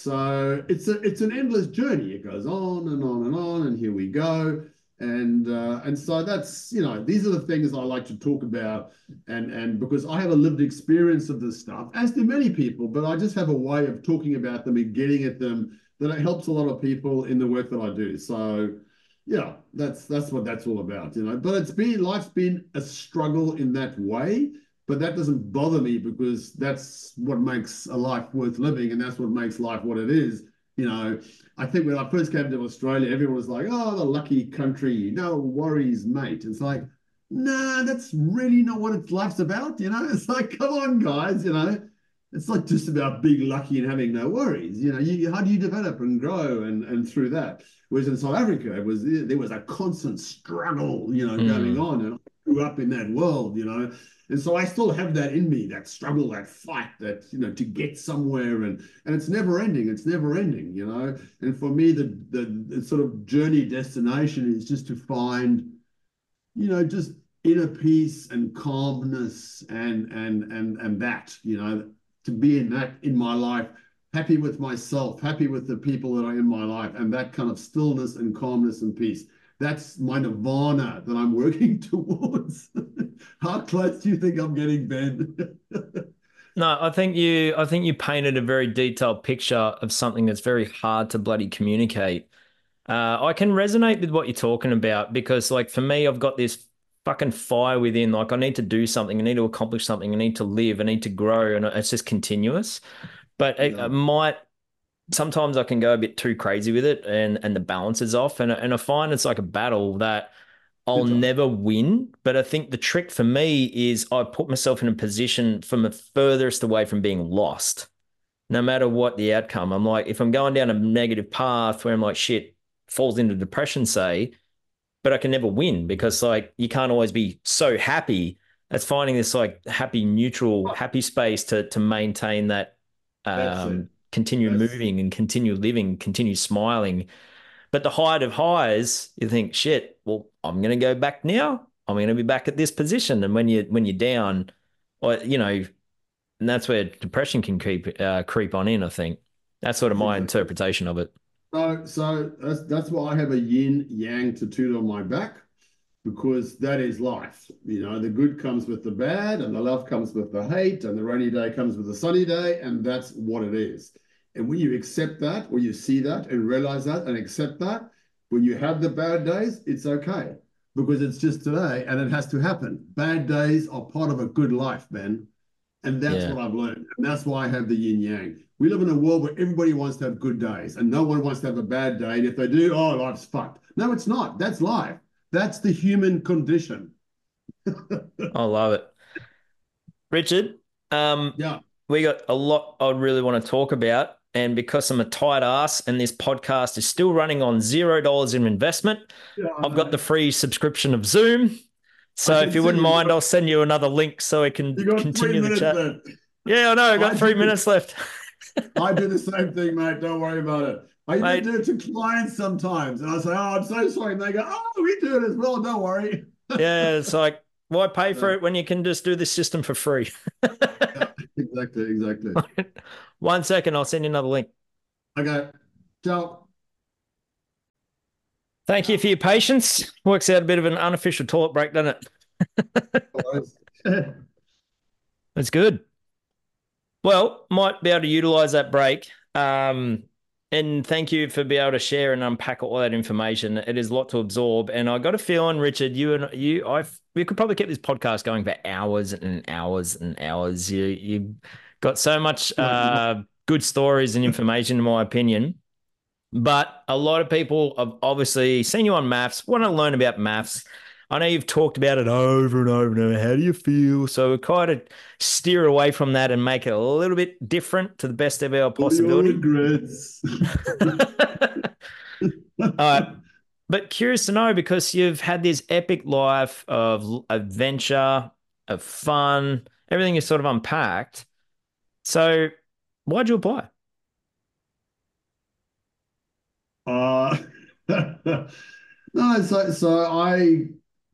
So it's a it's an endless journey. It goes on and on and on, and here we go. And uh, and so that's, you know, these are the things I like to talk about, and and because I have a lived experience of this stuff, as do many people, but I just have a way of talking about them and getting at them that it helps a lot of people in the work that I do. So yeah, that's that's what that's all about, you know. But it's been life's been a struggle in that way. But that doesn't bother me because that's what makes a life worth living, and that's what makes life what it is. You know, I think when I first came to Australia, everyone was like, oh, the lucky country, no worries, mate. It's like, nah, that's really not what it's, life's about, you know? It's like, come on, guys, you know? It's not just about being lucky and having no worries. You know, you, how do you develop and grow and, and through that? Whereas in South Africa, it was there was a constant struggle, you know, mm. going on. And I grew up in that world, you know. And so I still have that in me, that struggle, that fight, that, you know, to get somewhere. And and it's never ending. It's never ending, you know. And for me, the, the, the sort of journey destination is just to find, you know, just inner peace and calmness and and and and that, you know, to be in that in my life, happy with myself, happy with the people that are in my life, and that kind of stillness and calmness and peace. That's my nirvana that I'm working towards. How close do you think I'm getting, Ben? No, I think you I think you painted a very detailed picture of something that's very hard to bloody communicate. Uh, I can resonate with what you're talking about because, like, for me, I've got this fucking fire within. Like, I need to do something. I need to accomplish something. I need to live. I need to grow. And it's just continuous. But it, Yeah. it might... Sometimes I can go a bit too crazy with it and, and the balance is off. And, and I find it's like a battle that I'll never win. But I think the trick for me is I put myself in a position from the furthest away from being lost, no matter what the outcome. I'm like, if I'm going down a negative path where I'm like, shit, falls into depression, say, but I can never win because, like, you can't always be so happy. It's finding this, like, happy, neutral, happy space to to maintain that um continue That's... moving and continue living, continue smiling. But the height of highs, you think, shit, well, I'm going to go back now. I'm going to be back at this position. And when you when you're down, or, you know, and that's where depression can creep uh, creep on in. I think that's sort of my interpretation of it. So, so that's that's why I have a yin yang tattooed on my back. because that is life. You know, the good comes with the bad, and the love comes with the hate, and the rainy day comes with the sunny day, and that's what it is. And when you accept that, when you see that and realize that and accept that, when you have the bad days, it's okay because it's just today and it has to happen. Bad days are part of a good life, man. And that's Yeah. what I've learned. And that's why I have the yin yang. We live in a world where everybody wants to have good days and no one wants to have a bad day. And if they do, oh, life's fucked. No, it's not. That's life. That's the human condition. I love it. Richard, um, Yeah. we got a lot I really want to talk about. And because I'm a tight ass and this podcast is still running on zero dollars in investment, Yeah, I I've got the know. free subscription of Zoom. I So if can you see wouldn't you mind, got I'll send you another link so we can you got three continue the minutes chat. left. Yeah, I know. I've got I three do minutes left. I do the same thing, mate. Don't worry about it. I even Mate, do it to clients sometimes. And I say, oh, I'm so sorry. And they go, oh, we do it as well. Don't worry. yeah, it's like, why pay for Yeah, it when you can just do this system for free? yeah, exactly, exactly. One second, I'll send you another link. Okay. Ciao. Thank you for your patience. Works out a bit of an unofficial toilet break, doesn't it? That's good. Well, might be able to utilize that break. Um, and thank you for being able to share and unpack all that information. It is a lot to absorb. And I got a feeling, Richard, you and you, I, we could probably keep this podcast going for hours and hours and hours. You, you got so much uh, good stories and information, in my opinion. But a lot of people have obviously seen you on maths, want to learn about maths. I know you've talked about it over and over and over. How do you feel? So we kind of steer away from that and make it a little bit different to the best of our All your possibility. regrets. All right. But curious to know because you've had this epic life of adventure, of fun, everything is sort of unpacked. So why'd you apply? Uh, no, so so I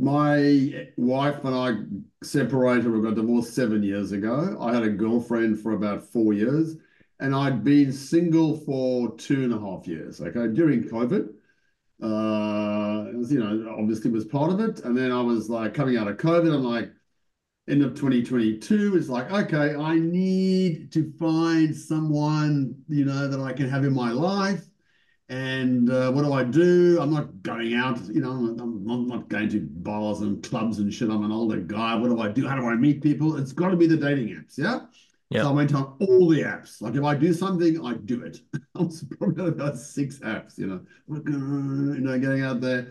my wife and I separated. We got divorced seven years ago. I had a girlfriend for about four years, and I'd been single for two and a half years. Okay, during COVID, uh, it was, you know, obviously was part of it. And then I was like coming out of COVID. I'm like end of twenty twenty-two. It's like okay, I need to find someone you know that I can have in my life. And uh, what do I do? I'm not going out, you know, I'm, I'm not going to bars and clubs and shit. I'm an older guy. What do I do? How do I meet people? It's got to be the dating apps, yeah? So I Yeah. went on all the apps. Like if I do something, I do it. I was probably on about six apps, you know, you know, getting out there,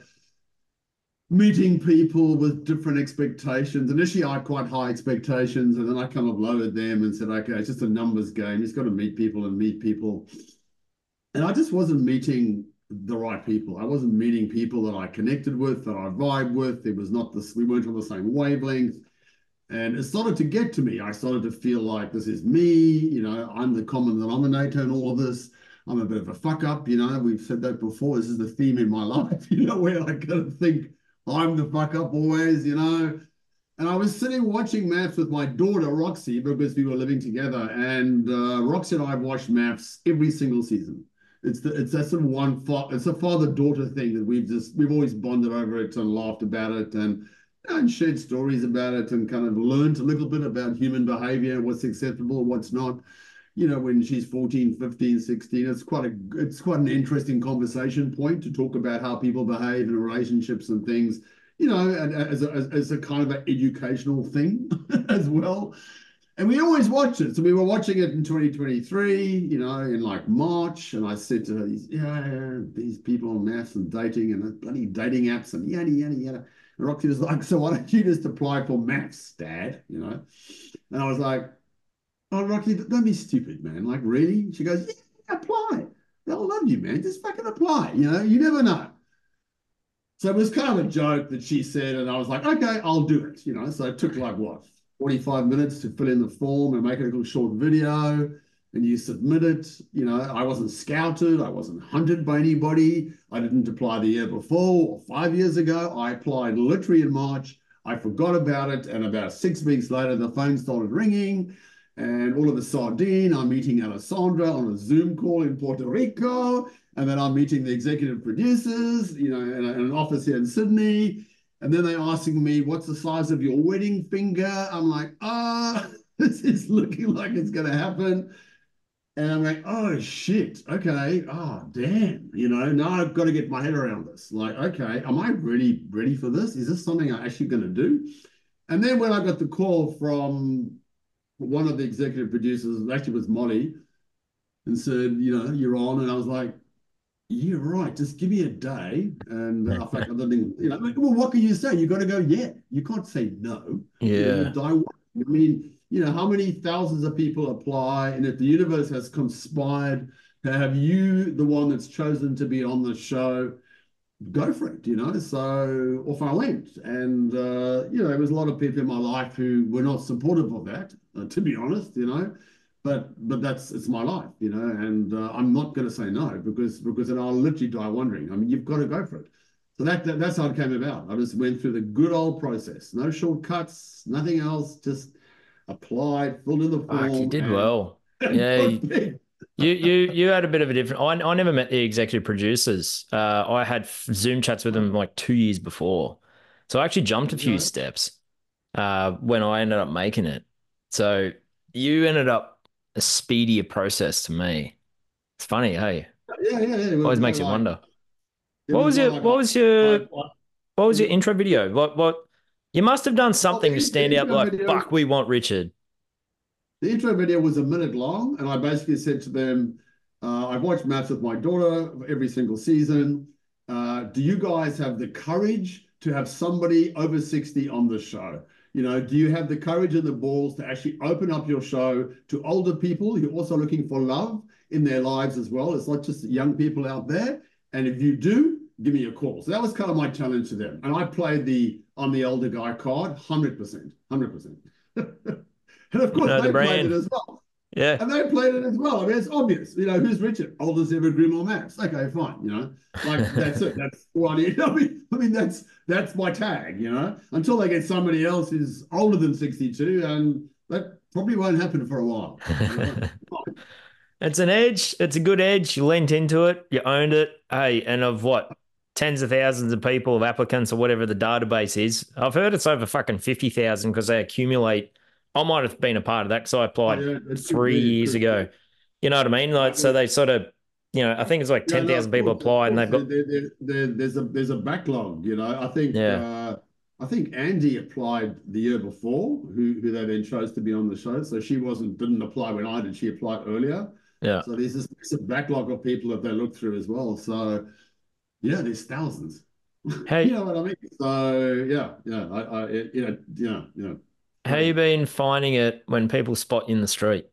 meeting people with different expectations. Initially, I had quite high expectations, and then I kind of lowered them and said, okay, it's just a numbers game. You just got to meet people and meet people. And I just wasn't meeting the right people. I wasn't meeting people that I connected with, that I vibe with. It was not this, we weren't on the same wavelength. And it started to get to me. I started to feel like this is me, you know, I'm the common denominator in all of this. I'm a bit of a fuck up, you know, we've said that before. This is the theme in my life, you know, where I kind of think I'm the fuck up always, you know. And I was sitting watching maths with my daughter, Roxy, because we were living together. And uh, Roxy and I have watched maths every single season. It's the, it's that sort of one, it's a father-daughter thing that we've just, we've always bonded over it and laughed about it and, and shared stories about it and kind of learned a little bit about human behavior, what's acceptable, what's not. You know, when she's fourteen, fifteen, sixteen, it's quite a, it's quite an interesting conversation point to talk about how people behave in relationships and things, you know, as a, as a kind of an educational thing as well. And we always watch it. So we were watching it in twenty twenty-three, you know, in like March. And I said to her, yeah, yeah, these people on maths and dating and the bloody dating apps and yada, yada, yada. And Roxy was like, so why don't you just apply for maths, Dad? You know? And I was like, oh, Roxy, don't be stupid, man. Like, really? She goes, yeah, apply. They'll love you, man. Just fucking apply. You know, you never know. So it was kind of a joke that she said, and I was like, okay, I'll do it. You know, so it took like what, forty-five minutes to fill in the form and make a little short video, and you submit it. You know, I wasn't scouted, I wasn't hunted by anybody. I didn't apply the year before or five years ago. I applied literally in March. I forgot about it, and about six weeks later, the phone started ringing. And all of a sudden, I'm meeting Alessandra on a Zoom call in Puerto Rico. And then I'm meeting the executive producers, you know, in, a, in an office here in Sydney. And then they're asking me, what's the size of your wedding finger? I'm like, ah, this is looking like it's going to happen. And I'm like, oh shit, okay, oh damn, you know, now I've got to get my head around this. Like, okay, am I really ready for this? Is this something I'm actually going to do? And then when I got the call from one of the executive producers, it actually was Molly, and said, you know, you're on. And I was like, yeah, right, just give me a day. And uh, in fact, I don't think, you know, well, what can you say? You got to go, yeah. You can't say no. You know, you Yeah. die. I mean, you know, how many thousands of people apply? And if the universe has conspired to have you, the one that's chosen to be on the show, go for it, you know. So off I went. And, uh, you know, there was a lot of people in my life who were not supportive of that, uh, to be honest, you know. But but that's it's my life, you know, and uh, I'm not going to say no because because then I'll literally die wondering. I mean, you've got to go for it. So that, that that's how it came about. I just went through the good old process, no shortcuts, nothing else, just applied, filled in the Fuck, you form, did and, well. and Yeah, got you picked. you you had a bit of a different. I I never met the executive producers. Uh, I had f- Zoom chats with them like two years before, so I actually jumped a few Okay. steps uh, when I ended up making it. So you ended up a speedier process to me. It's funny, hey. Yeah, yeah, yeah. It was Always more makes you like wonder. it What was was more your like what was your I, I what was your it, intro video? What what you must have done well, the, something to the stand out intro like video fuck, we want Richard. The intro video was a minute long, and I basically said to them, uh, I've watched Maths with my daughter every single season. Uh, do you guys have the courage to have somebody over sixty on the show? You know, do you have the courage and the balls to actually open up your show to older people who are also looking for love in their lives as well? It's not just young people out there. And if you do, give me a call. So that was kind of my challenge to them. And I played the I'm the older guy card one hundred percent, one hundred percent. And of You course, know the they played it brand. as well. Yeah. And they played it as well. I mean, it's obvious. You know, who's Richard? Oldest ever Grimm or Max. Okay, fine. You know, like that's it. That's what I mean. I mean, I mean, that's that's my tag. You know, until they get somebody else who's older than sixty-two, and that probably won't happen for a while. It's an edge. It's a good edge. You leaned into it. You owned it. Hey, and of what? Tens of thousands of people, of applicants, or whatever the database is. I've heard it's over fucking fifty thousand because they accumulate. I might have been a part of that because I Oh applied yeah, it could three be. It years could be. ago. You know what I mean? Uh, Like, so they sort of, you know, I think it's like Yeah, no, ten thousand of people course, of applied and course. they've There, got, there, there, there- there's a there's a backlog, you know. I think yeah, uh, I think Andy applied the year before, who who they then chose to be on the show. So she wasn't didn't apply when I did. She applied earlier. yeah. So there's this massive backlog of people that they look through as well. So yeah, there's thousands. You Hey, know what I mean? So yeah, yeah, I, I it, you know, yeah, yeah, how you totally. been finding it when people spot you in the street?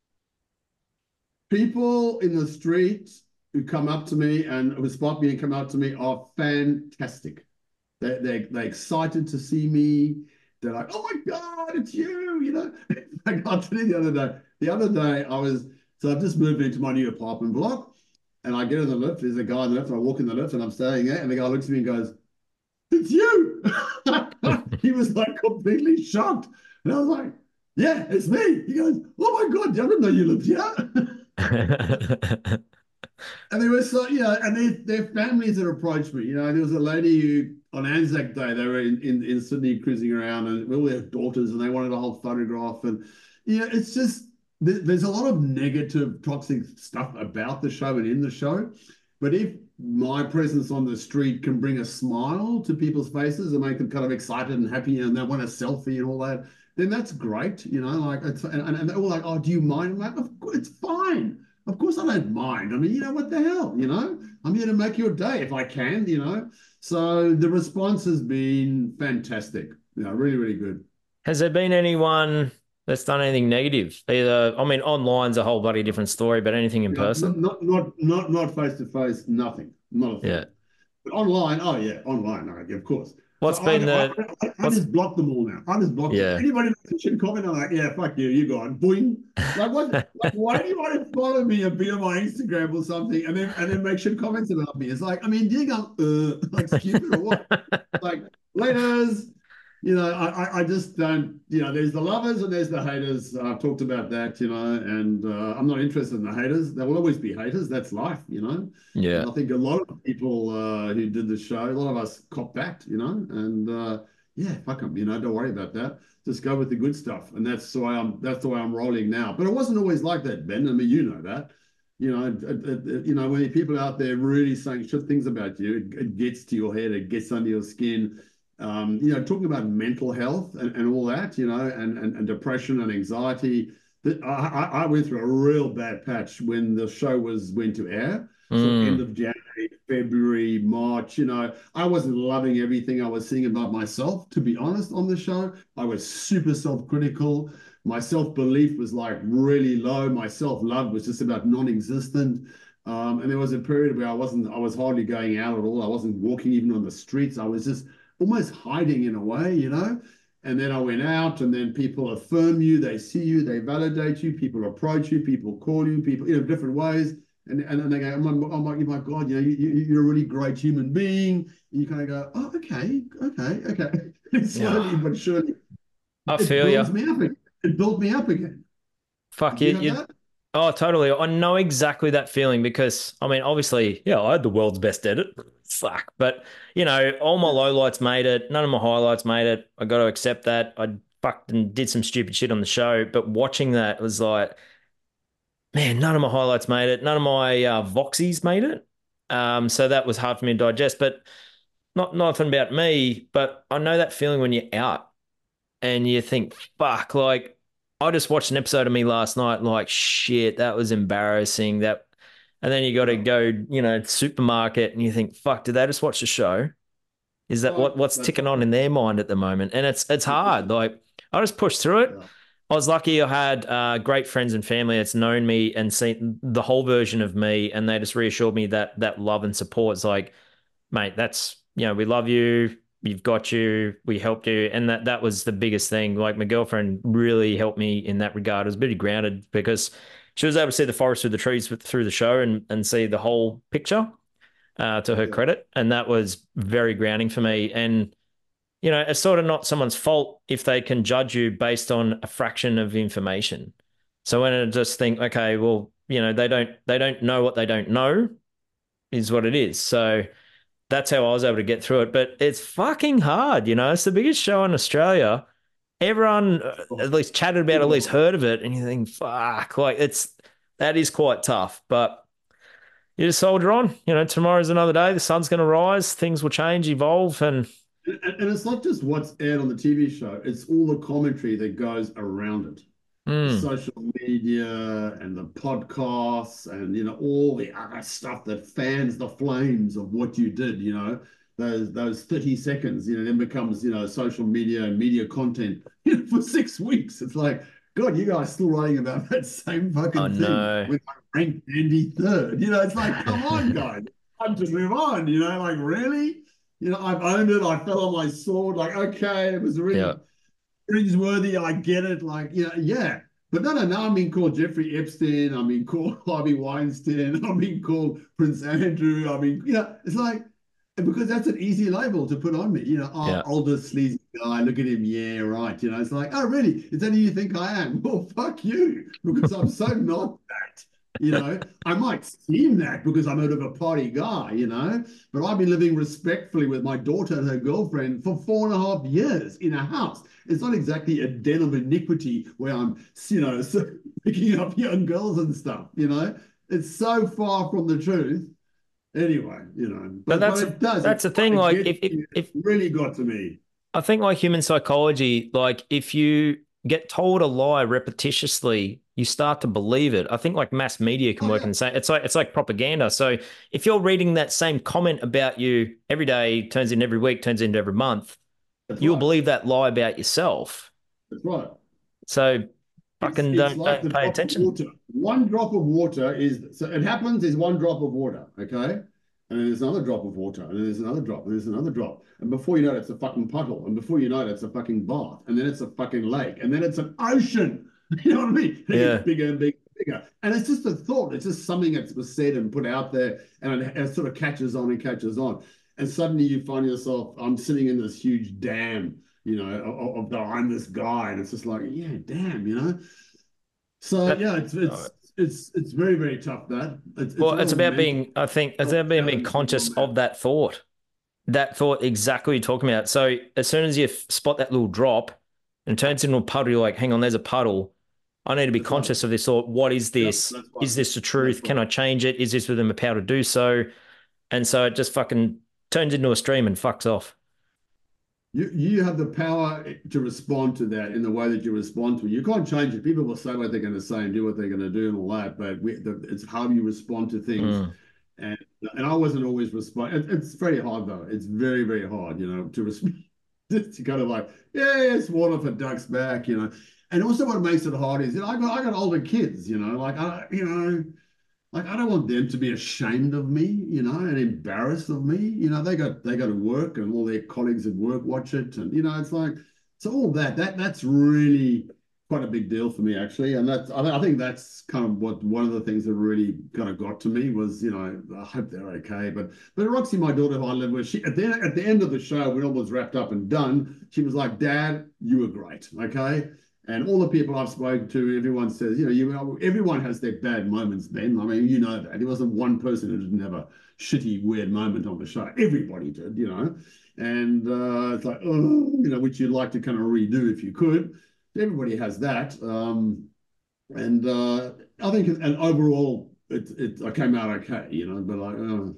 People in the street who come up to me and who spot me and come up to me are fantastic. They they they're excited to see me. They're like, "Oh my God, it's you!" You know. I got to the other day. The other day, I was so I've just moved into my new apartment block, and I get in the lift. There's a guy in the lift, and I walk in the lift, and I'm staying there, and the guy looks at me and goes, "It's you!" He was like completely shocked, and I was like, "Yeah, it's me." He goes, "Oh my God, I didn't know you lived here." And there was so, you know, and their, their families that approached me. You know, there was a lady who on Anzac Day, they were in, in, in Sydney cruising around and all their daughters and they wanted a whole photograph. And, you know, it's just, there, there's a lot of negative, toxic stuff about the show and in the show. But if my presence on the street can bring a smile to people's faces and make them kind of excited and happy and they want a selfie and all that, then that's great. You know, like, it's, and, and they're all like, "Oh, do you mind?" I'm like, "Of course, it's fine. Of course I don't mind. I mean, you know, what the hell, you know? I'm here to make your day if I can, you know?" So the response has been fantastic. You know, really, really good. Has there been anyone that's done anything negative? Either, I mean, online's a whole bloody different story, but anything in You know, not person? not not not not face to face, nothing, not a Yeah. thing. But online, oh yeah, online, all right, yeah, of course. So What's I, been I, the, I, I what's, just block them all now. I just block them. yeah. Anybody that should comment, I'm like, yeah, fuck you, you gone. Boing. Like what? Like, why do you want to follow me and be on my Instagram or something, and then and then make shit comments about me? It's like, I mean, do you go uh, like stupid or what? Like, laters. you know, I, I I just don't, you know, there's the lovers and there's the haters. I've talked about that, you know, and uh, I'm not interested in the haters. There will always be haters. That's life, you know. Yeah. And I think a lot of people uh, who did the show, a lot of us cop backed, you know, and uh, yeah, fuck them, you know, don't worry about that. Just go with the good stuff. And that's the way I'm, that's the way I'm rolling now. But it wasn't always like that, Ben. I mean, you know that. You know, it, it, it, you know, when people out there really saying shit things about you, it, it gets to your head, it gets under your skin. Um, you know, talking about mental health and, and all that, you know, and, and, and depression and anxiety. That I, I went through a real bad patch when the show was went to air. So end Mm. of January, February, March, you know, I wasn't loving everything I was seeing about myself, to be honest, on the show. I was super self-critical. My self-belief was like really low. My self-love was just about non-existent. Um, and there was a period where I wasn't, I was hardly going out at all. I wasn't walking even on the streets. I was just almost hiding in a way, you know. And then I went out, and then people affirm you, they see you, they validate you, people approach you, people call you, people, you know, different ways. And, and then they go, oh my, oh my, oh my God, you know, you, you, you're a really great human being. And you kind of go, oh, okay, okay, okay. And slowly Yeah. but surely, I it feel you. builds me up again. It built me up again. Fuck Did you. you have You. that? Oh, totally. I know exactly that feeling because I mean, obviously, yeah, I had the world's best edit. Fuck. But you know, all my Yeah. lowlights made it. None of my highlights made it. I got to accept that. I fucked and did some stupid shit on the show. But watching that was like, man, none of my highlights made it. None of my uh, Voxies made it. Um, so that was hard for me to digest. But not nothing about me. But I know that feeling when you're out and you think, fuck, like I just watched an episode of me last night, and like shit, that was embarrassing. That, and then you got to Yeah. go, you know, supermarket, and you think, fuck, did they just watch the show? Is that what Well, what's that's ticking right. on in their mind at the moment? And it's it's hard. Like I just pushed through it. Yeah. I was lucky. I had uh, great friends and family that's known me and seen the whole version of me, and they just reassured me that that love and support is like, mate, that's, you know, we love you. You've got you. We helped you. And that that was the biggest thing. Like my girlfriend really helped me in that regard. I was pretty grounded because she was able to see the forest through the trees through the show and, and see the whole picture, uh, to her Yeah. credit. And that was very grounding for me. And, you know, it's sort of not someone's fault if they can judge you based on a fraction of information. So when I just think, okay, well, you know, they don't they don't know what they don't know is what it is. So that's how I was able to get through it. But it's fucking hard, you know. It's the biggest show in Australia. Everyone uh, Oh, at least chatted about, it, at least oh, heard of it, and you think, fuck, like it's that is quite tough. But you just soldier on. You know, tomorrow's another day. The sun's going to rise. Things will change, evolve, and And, and it's not just what's aired on the T V show, it's all the commentary that goes around it. The mm, social media and the podcasts and, you know, all the other stuff that fans the flames of what you did, you know, those those thirty seconds, you know, then becomes, you know, social media and media content, you know, for six weeks. It's like, God, you guys still writing about that same oh fucking thing no, with ranked Andy third. You know, it's like, come on, guys. Time to move on, you know, like really? You know, I've owned it. I fell on my sword. Like, okay, it was yeah, really cringeworthy. I get it. Like, you know, yeah. But no, no, now I'm being called Jeffrey Epstein. I'm being called Harvey Weinstein. I'm being called Prince Andrew. I mean, you know, it's like, because that's an easy label to put on me. You know, oh, yeah. older sleazy guy. Look at him. Yeah, right. You know, it's like, oh, really? Is that who you think I am? Well, fuck you, because I'm so not that. You know, I might seem that because I'm a bit of a party guy, you know, but I've been living respectfully with my daughter and her girlfriend for four and a half years in a house. It's not exactly a den of iniquity where I'm, you know, picking up young girls and stuff, you know. It's so far from the truth. Anyway, you know, But but but that's it does. It, that's the thing. it Like gets if if it if really got to me. I think like human psychology, like if you get told a lie repetitiously, you start to believe it. I think like mass media can Oh work in yeah, the same. It's like it's like propaganda. So if you're reading that same comment about you every day, turns into every week, turns into every month, that's you'll right. believe that lie about yourself. That's right. So It's fucking it's don't like don't the pay drop of attention. water. One drop of water is so it happens is one drop of water, okay? And then there's another drop of water, and then there's another drop, and there's another drop. And before you know it, it's a fucking puddle. And before you know it, it's a fucking bath. And then it's a fucking lake. And then it's an ocean. You know what I mean? And it gets Yeah. bigger and bigger and bigger. And it's just a thought. It's just something that was said and put out there, and it, it sort of catches on and catches on. And suddenly you find yourself, I'm sitting in this huge dam, you know, of, of the I'm this guy, and it's just like, yeah, damn, you know. So That, yeah, it's uh, it's it's it's very very tough. That it's it's well, it's real about mental being, I think, it's about being, being challenge to conscious on that. of that thought. That thought exactly you're talking about. So as soon as you f- spot that little drop and it turns into a puddle, you're like, hang on, there's a puddle. I need to be That's right. conscious of this thought. What is Yep, this? that's right. Is this the That's truth? Can right. I change it? Is this within my power to do so? And so it just fucking turns into a stream and fucks off. You you have the power to respond to that in the way that you respond to it. You can't change it. People will say what they're going to say and do what they're going to do and all that, but we, the, it's how you respond to things. Mm. And and I wasn't always respond. It, it's very hard though. It's very very hard, you know, to respond. To kind of like, yeah, it's water for ducks back, you know. And also what makes it hard is, you know, I got I got older kids, you know, like I, you know. Like I don't want them to be ashamed of me, you know, and embarrassed of me. You know, they got they got to work, and all their colleagues at work watch it, and you know, it's like so all that that that's really quite a big deal for me actually, and that's I, I think that's kind of what one of the things that really kind of got to me was, you know, I hope they're okay. But but Roxy, my daughter who I live with, she at the at the end of the show when all was wrapped up and done, she was like, "Dad, you were great, okay." And all the people I've spoken to, everyone says, you know, you everyone has their bad moments, Ben. I mean, you know that. There wasn't one person who didn't have a shitty, weird moment on the show. Everybody did, you know. And uh, it's like, oh, you know, which you'd like to kind of redo if you could. Everybody has that. Um, and uh, I think, and overall, it, it, I came out okay, you know, but like, oh,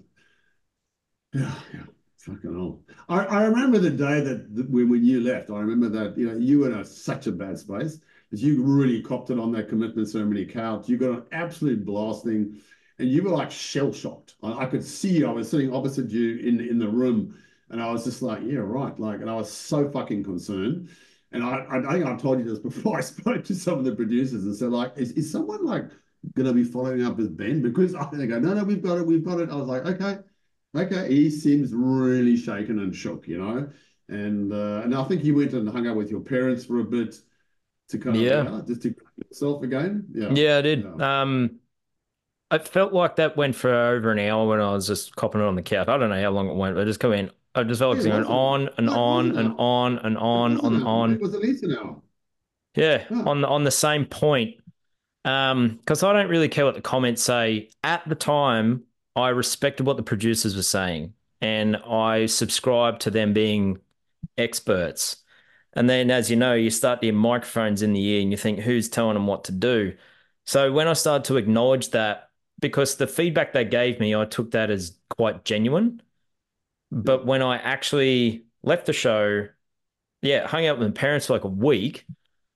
yeah, yeah. Fucking hell. I, I remember the day that, that when, when you left, I remember that, you know, you were in a, such a bad space that you really copped it on that commitment ceremony couch. You got an absolute blasting and you were like shell shocked. I, I could see you. I was sitting opposite you in, in the room and I was just like, yeah, right. Like, and I was so fucking concerned. And I, I, I think I told you this before I spoke to some of the producers and said, like, is, is someone like going to be following up with Ben? Because I, they go, no, no, we've got it. We've got it. I was like, okay. Okay, he seems really shaken and shook, you know, and uh, and I think you went and hung out with your parents for a bit to kind of Yeah. yeah, just to ground yourself again. Yeah, Yeah, I did. yeah. Um, I felt like that went for over an hour when I was just copping it on the couch. I don't know how long it went, but I just come in. I just felt like Yeah, it it was was going an hour. on and No, it was on an and hour. on and It on was an on hour. It on. was at least an hour. Yeah, Yeah, on the on the same point. Um, because I don't really care what the comments say. At the time, I respected what the producers were saying, and I subscribed to them being experts. And then, as you know, you start to hear microphones in the ear and you think, who's telling them what to do? So when I started to acknowledge that, because the feedback they gave me, I took that as quite genuine. yeah. But when I actually left the show, yeah, hung out with my parents for like a week.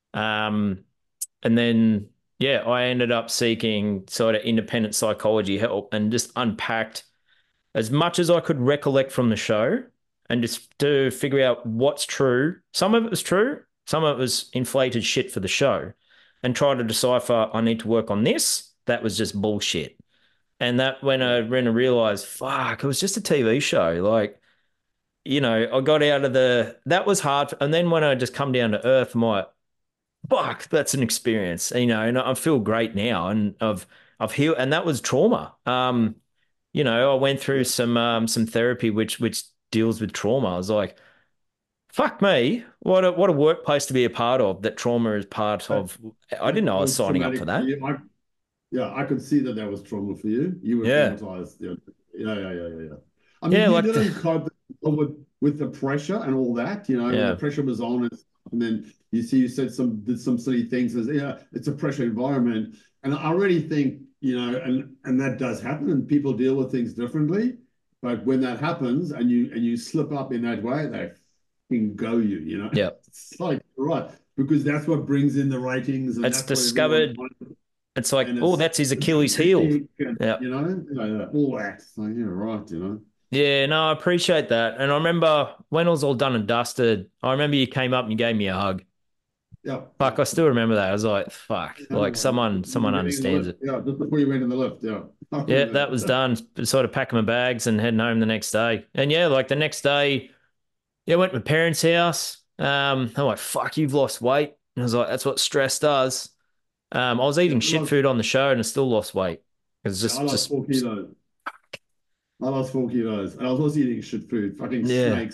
Um, and then, yeah, I ended up seeking sort of independent psychology help and just unpacked as much as I could recollect from the show and just to figure out what's true. Some of it was true, some of it was inflated shit for the show, and try to decipher I need to work on this. That was just bullshit. And that when I when I realized, fuck, it was just a T V show. Like, you know, I got out of the that was hard. And then when I just come down to earth, I'm like, fuck, that's an experience. You know, and I feel great now. And I've I've healed and that was trauma. Um, you know, I went through Yeah. some um some therapy which which deals with trauma. I was like, fuck me, what a what a workplace to be a part of. That trauma is part That, of. I that didn't know I was was signing up for traumatic for that. you. I, yeah, I could see that that was trauma for you. You were Yeah, traumatized. Yeah, yeah, yeah, yeah, yeah. yeah. I mean, yeah, you like the, didn't cope with with the pressure and all that. You know, when the yeah, pressure was on, and, and then you see you said some did some silly things as yeah, it's a pressure environment, and I really think you know, and and that does happen, and people deal with things differently. But when that happens, and you and you slip up in that way, they fucking go you. You know, yeah. it's like right because that's what brings in the ratings, and It's that's what everyone discovered. wants It's like, and oh, it's that's his Achilles heel. synthetic and Yeah. you know, you know, all that. So yeah, right, you know. Yeah, no, I appreciate that. And I remember when it was all done and dusted, I remember you came up and you gave me a hug. Yeah, Fuck, yeah. I still remember that. I was like, fuck, Yeah, like someone you someone were getting in the understands lift. it. Yeah, just before you went in the lift. Yeah, I Yeah, that remember was that. done. Sort of packing my bags and heading home the next day. And yeah, like the next day, yeah, I went to my parents' house. Um, I'm like, fuck, you've lost weight. And I was like, that's what stress does. Um, I was Yeah, eating I shit lost, food on the show and I still lost weight. It's yeah, I just, lost just, four kilos. I lost four kilos, and I was also eating shit food, fucking yeah. snakes and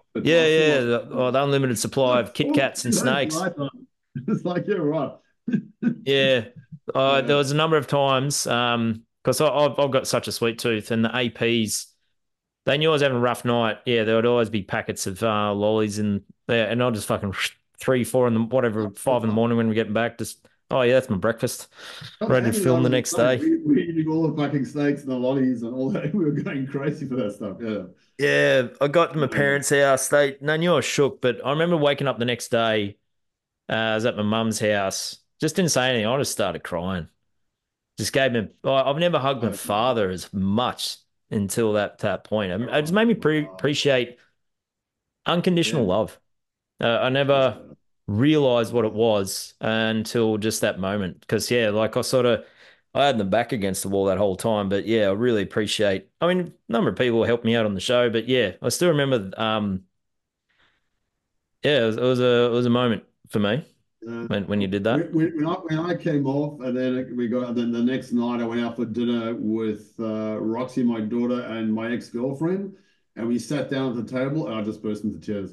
It Yeah, lasts a yeah. lot. The, oh, the unlimited supply of Kit Four, Kats two and days snakes. later, it's like, yeah, right. Yeah. Uh, there Yeah. was a number of times, um, because I've, I've got such a sweet tooth, and the A Ps, they knew I was having a rough night. Yeah, there would always be packets of uh, lollies, and yeah, and I'll just fucking three, four in the whatever, five in the morning when we're getting back. Just oh yeah, that's my breakfast. I was Ready to hanging film out the with the next snake. day. We, we were eating all the fucking snakes and the lollies and all that. We were going crazy for that stuff. Yeah. Yeah, I got to my Yeah. parents' house. They they knew I was shook, but I remember waking up the next day. Uh, I was at my mum's house. Just didn't say anything. I just started crying. Just gave me. I- I've never hugged my I, father as much until that that point. yeah, It it just right. made me pre Wow. appreciate unconditional Yeah. love. Uh, I never Yeah. realized what it Yeah. was until just that moment. Because yeah, like I sort of, I had them back against the wall that whole time. But yeah, I really appreciate. I mean, a number of people helped me out on the show, but yeah, I still remember. Um, yeah, it was, it was a it was a moment for me Uh, when when you did that. when, when I when I came off, and then we got, and then the next night I went out for dinner with uh, Roxy, my daughter, and my ex-girlfriend, and we sat down at the table, and I just burst into tears.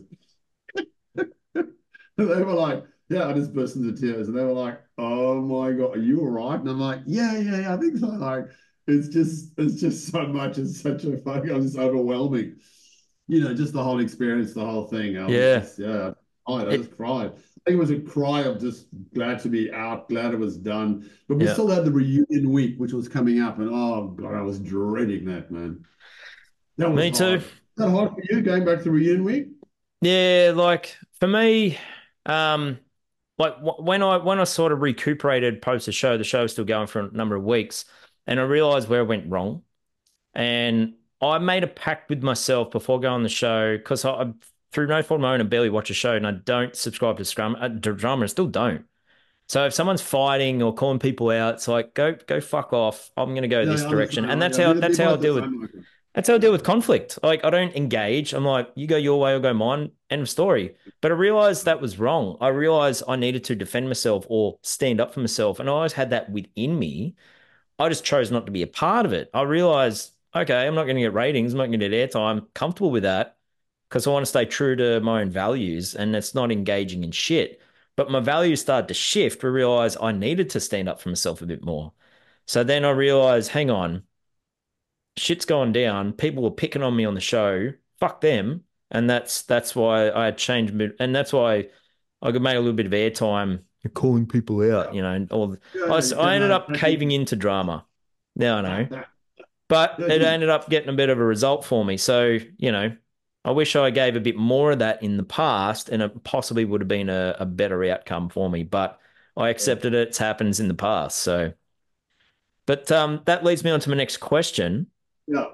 They were like, "Yeah," I just burst into tears, and they were like, "Oh my God, are you all right?" And I'm like, "Yeah, yeah, yeah, I think so." Like, it's just, it's just so much. It's such a fucking, it's just overwhelming. You know, just the whole experience, the whole thing. I was Yeah, just, yeah, I cried. I it just cried. I think it was a cry of just glad to be out, glad it was done. But we yeah. still had the reunion week, which was coming up, and oh God, I was dreading that, man. That was Me too. hard. Is that hard for you going back to reunion week? Yeah, like for me, um, like w when I when I sort of recuperated post the show, the show was still going for a number of weeks, and I realized where I went wrong. And I made a pact with myself before going on the show because I, I, through no fault of my own, I barely watch a show, and I don't subscribe to Scrum uh, to drama. I still don't. So if someone's fighting or calling people out, it's like go go fuck off. I'm going to go Yeah, this yeah, I'm the direction, same. and Right? that's Yeah, how we, we that's how I both the deal with same. Michael. that's how I deal Yeah, with conflict. Like I don't engage. I'm like, you go your way, I'll go mine. End of story. But I realized that was wrong. I realized I needed to defend myself or stand up for myself. And I always had that within me. I just chose not to be a part of it. I realized, okay, I'm not going to get ratings. I'm not going to get airtime. I'm comfortable with that because I want to stay true to my own values and it's not engaging in shit. But my values started to shift. I realized I needed to stand up for myself a bit more. So then I realized, hang on, shit's going down. People were picking on me on the show. Fuck them. And that's that's why I changed, and that's why I got made a little bit of airtime calling people out, yeah, you know. And all yeah, I, yeah. s- You I can ended uh, up take caving it. into drama. Now I know, but Yeah, it you, ended up getting a bit of a result for me. So you know, I wish I gave a bit more of that in the past, and it possibly would have been a, a better outcome for me. But I yeah, accepted it. It's happens in the past. So, but um, that leads me on to my next question. yeah.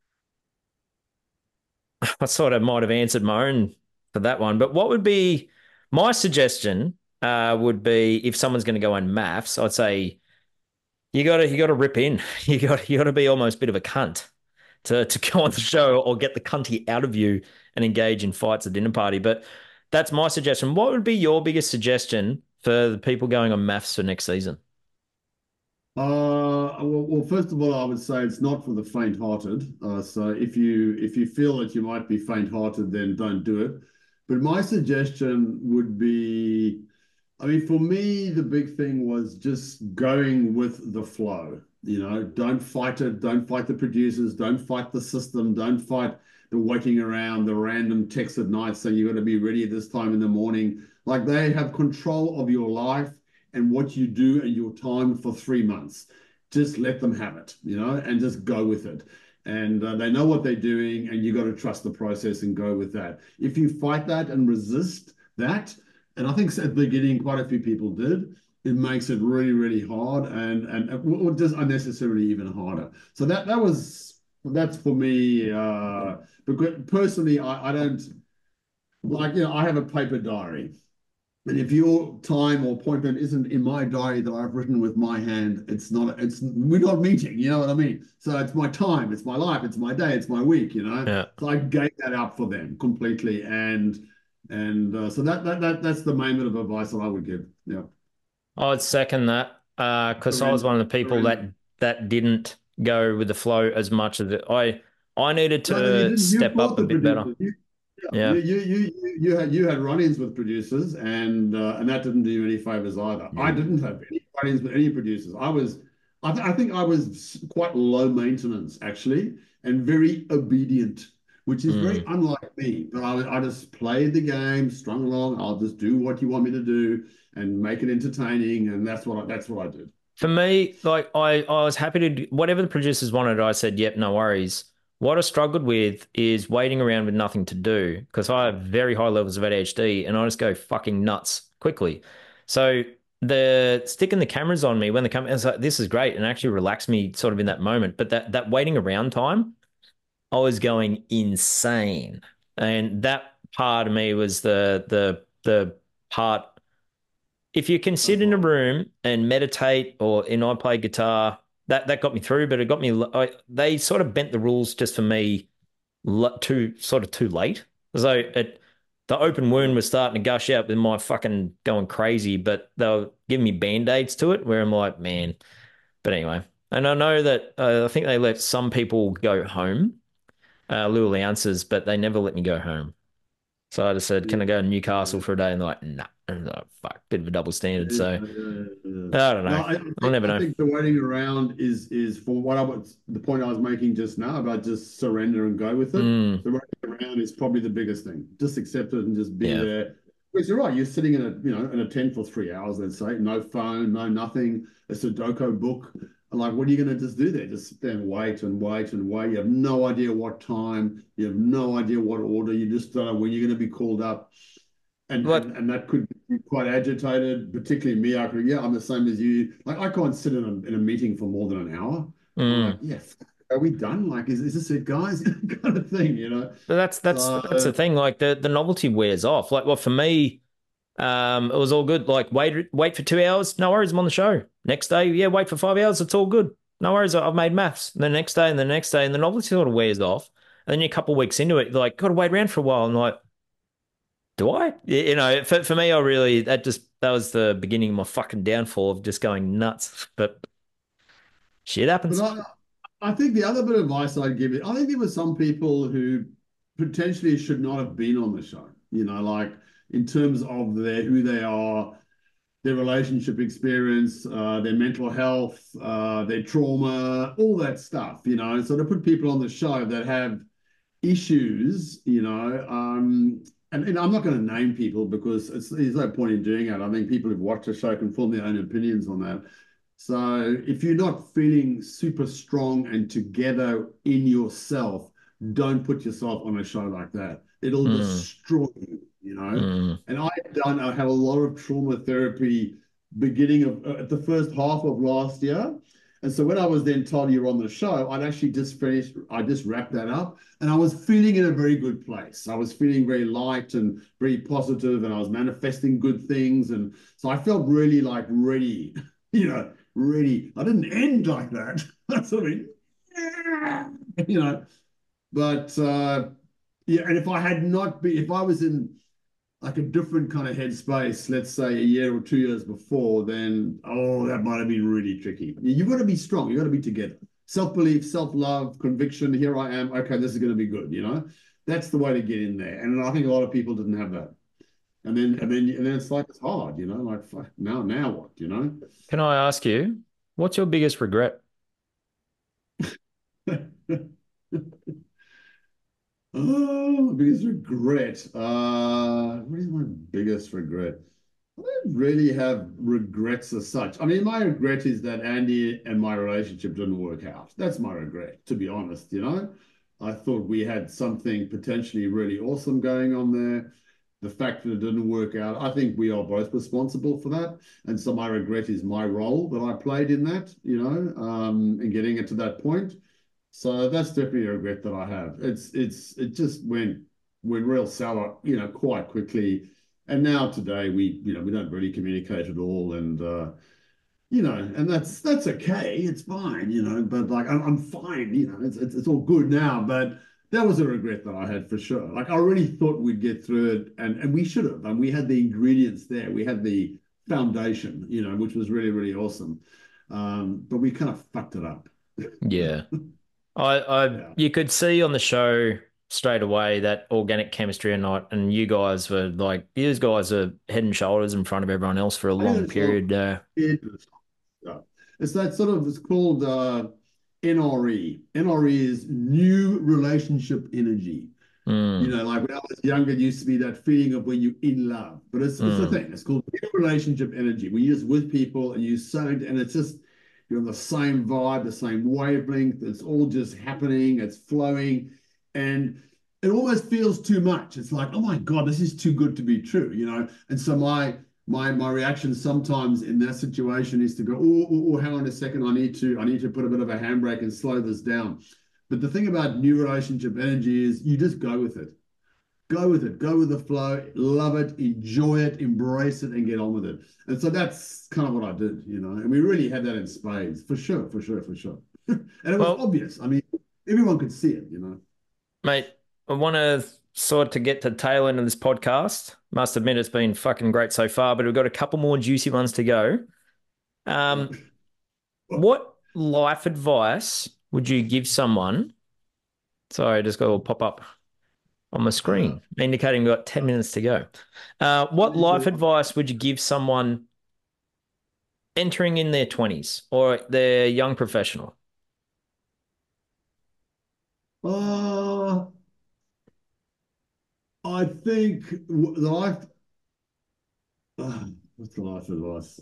I sort of might have answered my own for that one, but what would be my suggestion? Uh, would be if someone's going to go on maths, I'd say you got to you got to rip in. You got you got to be almost a bit of a cunt to to go on the show or get the cunty out of you and engage in fights at dinner party. But that's my suggestion. What would be your biggest suggestion for the people going on maths for next season? Uh, well, well, first of all, I would say it's not for the faint-hearted. Uh, so if you if you feel that you might be faint-hearted, then don't do it. But my suggestion would be, I mean, for me, the big thing was just going with the flow. You know, don't fight it. Don't fight the producers. Don't fight the system. Don't fight the waiting around, the random text at night saying you got to be ready at this time in the morning. Like they have control of your life and what you do and your time for three months. Just let them have it, you know, and just go with it. And uh, they know what they're doing, and you got to trust the process and go with that. If you fight that and resist that, and I think at the beginning quite a few people did, it makes it really, really hard and and or just unnecessarily even harder. So that that was that's for me. Uh, because personally, I, I don't like, you know, I have a paper diary. And if your time or appointment isn't in my diary that I've written with my hand, it's not, it's, we're not meeting, you know what I mean? So it's my time, it's my life, it's my day, it's my week, you know? Yeah, So I gave that up for them completely. And, and uh, so that, that, that, that's the main bit of advice that I would give. Yeah. I'd second that because I was Surrender, one of the people that surrender. that didn't go with the flow as much as it. I I needed No, then you to didn't, you step fought up a the bit better. producers. You, Yeah. You you you you you had you had run-ins with producers, and uh, and that didn't do you any favors either. I didn't No. have any run-ins with any producers. I was, I, th I think I was quite low maintenance actually, and very obedient, which is very Mm. unlike me. But I I just played the game, strung along. I'll just do what you want me to do and make it entertaining, and that's what I, that's what I did. For me, like I, I was happy to do whatever the producers wanted. I said, "Yep, no worries." What I struggled with is waiting around with nothing to do because I have very high levels of A D H D and I just go fucking nuts quickly. So the sticking the cameras on me when the camera, it's like, this is great and actually relaxed me sort of in that moment. But that that waiting around time, I was going insane, and that part of me was the the the part if you can sit That's in a right. room and meditate, or and I play guitar, that that got me through. But it got me. I, they sort of bent the rules just for me too sort of too late. So it the open wound was starting to gush out with my fucking going crazy, but they were giving me band-aids to it where I'm like, man. But anyway, and I know that uh, I think they let some people go home, uh, little allowances, but they never let me go home. So I just said, Yeah. can I go to Newcastle Yeah. for a day? And they're like, nah. And I'm like, fuck, bit of a double standard. Yeah, So yeah, yeah. I don't No, know. I, I I'll think never I know. think the waiting around is is for what I was the point I was making just now about just surrender and go with it. Mm, The waiting around is probably the biggest thing. Just accept it and just be yeah. there. Because you're right, you're sitting in a you know in a tent for three hours, let's say, no phone, no nothing, a Sudoku book. And like, what are you going to just do there? Just sit there and wait and wait and wait. You have no idea what time. You have no idea what order. You just don't know when you're going to be called up, and Look, and and that could be quite agitated, particularly me. I could, yeah, I'm the same as you. Like I can't sit in a in a meeting for more than an hour. I'm like, mm. yeah, are we done? Like, is, is this it, guys? Kind of thing, you know. But that's that's that's So the thing. Like the the novelty wears off. Like, well, for me, um, it was all good. Like, wait wait for two hours, no worries, I'm on the show. Next day, yeah, wait for five hours, it's all good. No worries, I've made maths. The next day and the next day, and the novelty sort of wears off. And then you're a couple of weeks into it, you're like, gotta wait around for a while. And like, do I? You know, for, for me, I really that just that was the beginning of my fucking downfall of just going nuts. But shit but happens. I, I think the other bit of advice I'd give it, I think there were some people who potentially should not have been on the show, you know, like in terms of their who they are, their relationship experience, uh, their mental health, uh, their trauma, all that stuff, you know. So to put people on the show that have issues, you know, um, and, and I'm not going to name people because it's, there's no point in doing it. I think people who've watched the show can form their own opinions on that. So if you're not feeling super strong and together in yourself, don't put yourself on a show like that. It'll Mm, destroy you, you know. mm, And I've done, I had a lot of trauma therapy beginning of uh, at the first half of last year. And so when I was then told you're on the show, I'd actually just finished, I just wrapped that up and I was feeling in a very good place. I was feeling very light and very positive and I was manifesting good things. And so I felt really like ready, you know, ready. I didn't end like that. I sort of, yeah, you know, but uh, yeah. And if I had not been, if I was in like a different kind of headspace, let's say a year or two years before, then oh, that might have been really tricky. You've got to be strong. You've got to be together. Self-belief, self-love, conviction. Here I am. Okay, this is going to be good. You know, that's the way to get in there. And I think a lot of people didn't have that. And then and then and then it's like it's hard. You know, like fuck, now now what? You Can I ask you, what's your biggest regret? know. Oh, biggest regret. Uh, what is my biggest regret? I don't really have regrets as such. I mean, my regret is that Andy and my relationship didn't work out. That's my regret, to be honest, you know. I thought we had something potentially really awesome going on there. The fact that it didn't work out, I think we are both responsible for that. And so my regret is my role that I played in that, you know, um, and getting it to that point. So that's definitely a regret that I have. It's it's it just went went real sour, you know, quite quickly. And now today we, you know, we don't really communicate at all, and uh, you know, and that's that's okay. It's fine, you know. But like I'm, I'm fine, you know. It's, it's it's all good now. But that was a regret that I had for sure. Like I really thought we'd get through it, and and we should have. And we had the ingredients there. We had the foundation, you know, which was really really awesome. Um, but we kind of fucked it up. Yeah. I, I Yeah. you could see on the show straight away that organic chemistry or not, and you guys were like, you guys are head and shoulders in front of everyone else for a I think long it's all period. Uh, it, yeah. It's that sort of, it's called uh, N R E. N R E is new relationship energy. You mm, know, like when I was younger, it used to be that feeling of when you're in love. But it's it's a mm. thing. It's called new relationship energy. When you're just with people and you so and it's just you're on the same vibe, the same wavelength. It's all just happening, it's flowing, and it almost feels too much. It's like, oh my God, this is too good to be true, you know. And so my my my reaction sometimes in that situation is to go, oh, oh, oh, hang on a second, I need to I need to put a bit of a handbrake and slow this down. But the thing about new relationship energy is you just go with it. Go with it. Go with the flow. Love it. Enjoy it. Embrace it and get on with it. And so that's kind of what I did, you know. And we really had that in spades, for sure, for sure, for sure. And it was Well, obvious. I mean, everyone could see it, you know. mate, I want to sort to get to the tail end of this podcast. Must admit, it's been fucking great so far, but we've got a couple more juicy ones to go. Yeah. Um, what life advice would you give someone? Sorry, I just got a pop up on my Uh, screen indicating we've got ten minutes to go. Uh, what life advice would you give someone entering in their twenties or their young professional? uh, I think the life, uh, what's the life advice?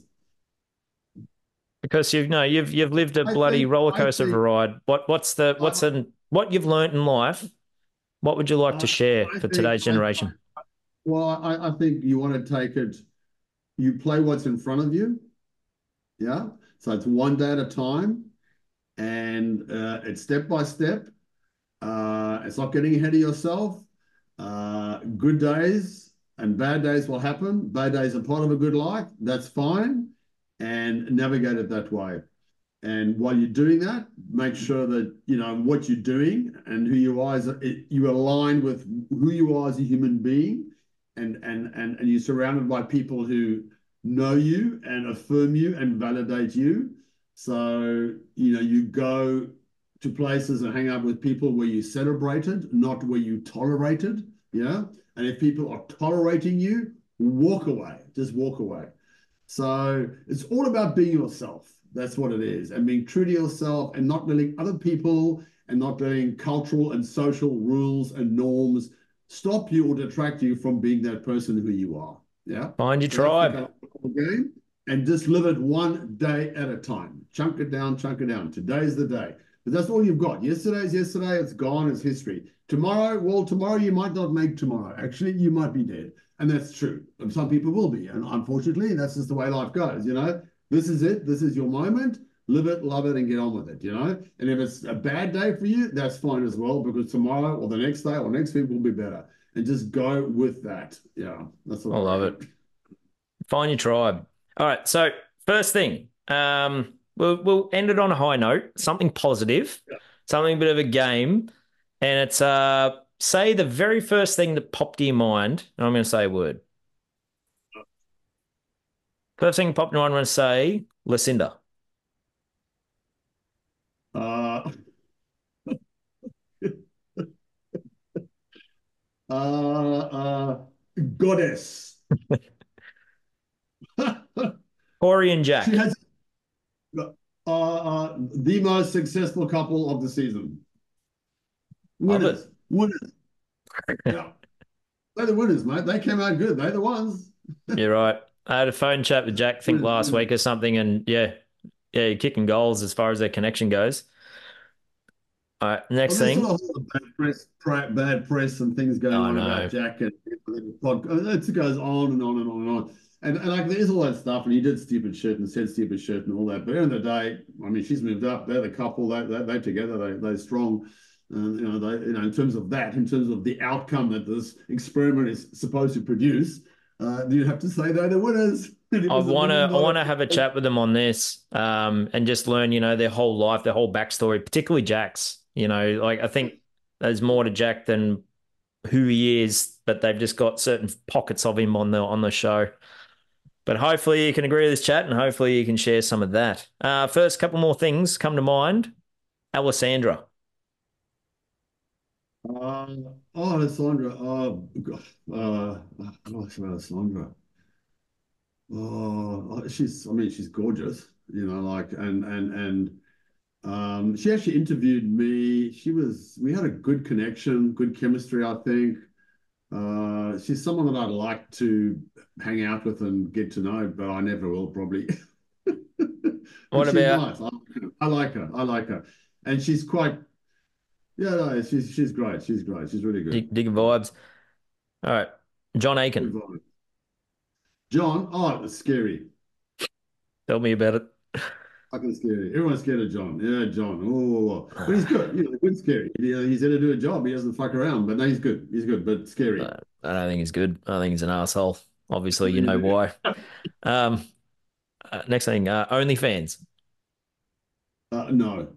Because you've no, you've you've lived a I bloody think, roller I coaster of a think, ride. What what's the what's I, an what you've learned in life? What would you like to I, share I for think, today's I, generation? well, I, I think you want to take it, you play what's in front of you. Yeah. So it's one day at a time and uh, it's step by step. Uh, it's not getting ahead of yourself. Uh, good days and bad days will happen. Bad days are part of a good life. That's fine. And navigate it that way. And while you're doing that, make sure that you know what you're doing and who you are as a, you align with who you are as a human being, and and and and you're surrounded by people who know you and affirm you and validate you. So you know you go to places and hang out with people where you celebrated, not where you tolerated. Yeah, and if people are tolerating you, walk away. Just walk away. So it's all about being yourself. That's what it is. And being true to yourself and not letting other people and not letting cultural and social rules and norms stop you or detract you from being that person who you are. Yeah. Find your So that's the tribe. kind of game. And just live it one day at a time. Chunk it down, chunk it down. Today's the day. But that's all you've got. Yesterday's yesterday. It's gone. It's history. Tomorrow, well, tomorrow you might not make tomorrow. Actually, you might be dead. And that's true. And some people will be. And unfortunately, that's just the way life goes. You know, this is it. This is your moment. Live it, love it, and get on with it. You know, and if it's a bad day for you, that's fine as well, because tomorrow or the next day or next week will be better. And just go with that. Yeah, that's what I I love it. reckon. Find your tribe. All right. So first thing, um, we'll we'll end it on a high note, something positive, Yeah. something a bit of a game, and it's uh say the very first thing that popped to your mind, and I'm going to say a word. First thing that popped in your mind, I'm going to say Lucinda. Uh, uh, uh, goddess. Corey and She Jack. has uh, uh, the most successful couple of the season. Love it. Winners, winners. Yeah, they're the winners, mate. They came out good. They're the ones. You're right. I had a phone chat with Jack, I think Winners, last winners. week or something, and yeah, yeah, you're kicking goals as far as their connection goes. All right, Well, next there's sort thing. of a lot of bad press, bad press, and things going Oh on about no. Jack, and it goes on and on and on and on. And, and like there's all that stuff, and he did stupid shit and said stupid shit and all that. But at the end of the day, I mean, she's moved up. They're the couple. They they they're together. They they're strong. Uh, you know, they you know in terms of that, in terms of the outcome that this experiment is supposed to produce, uh, you have to say they're the winners. And it I was a want million to I dollar. want to have a chat with them on this, um, and just learn, you know, their whole life, their whole backstory, particularly Jack's. You know, like I think there's more to Jack than who he is, but they've just got certain pockets of him on the on the show. But hopefully you can agree with this chat, and hopefully you can share some of that. Uh, first, couple more things come to mind. Alessandra. Uh, oh, Alessandra. Oh, God. Uh, oh, Alessandra. Oh, she's. I mean, she's gorgeous. You know, like, and and and um, she actually interviewed me. She was. We had a good connection, good chemistry, I think. Uh, she's someone that I'd like to hang out with and get to know, but I never will probably. But What she's about nice. I, I like her. I like her, and she's quite. Yeah, no, she's she's great. She's great. She's really good. dig, digging vibes? All right, John Good Aiken, vibe. John, oh, it was scary. tell me about it. Fucking scary. Everyone's scared of John. Yeah, John. Oh, but he's good. You know, good scary. He, uh, he's there to do a job. He doesn't fuck around. But no, he's good. He's good, but scary. Uh, I don't think he's good. I think he's an asshole. I Obviously, you know mean, why. Um, uh, next thing, uh, OnlyFans. uh, no.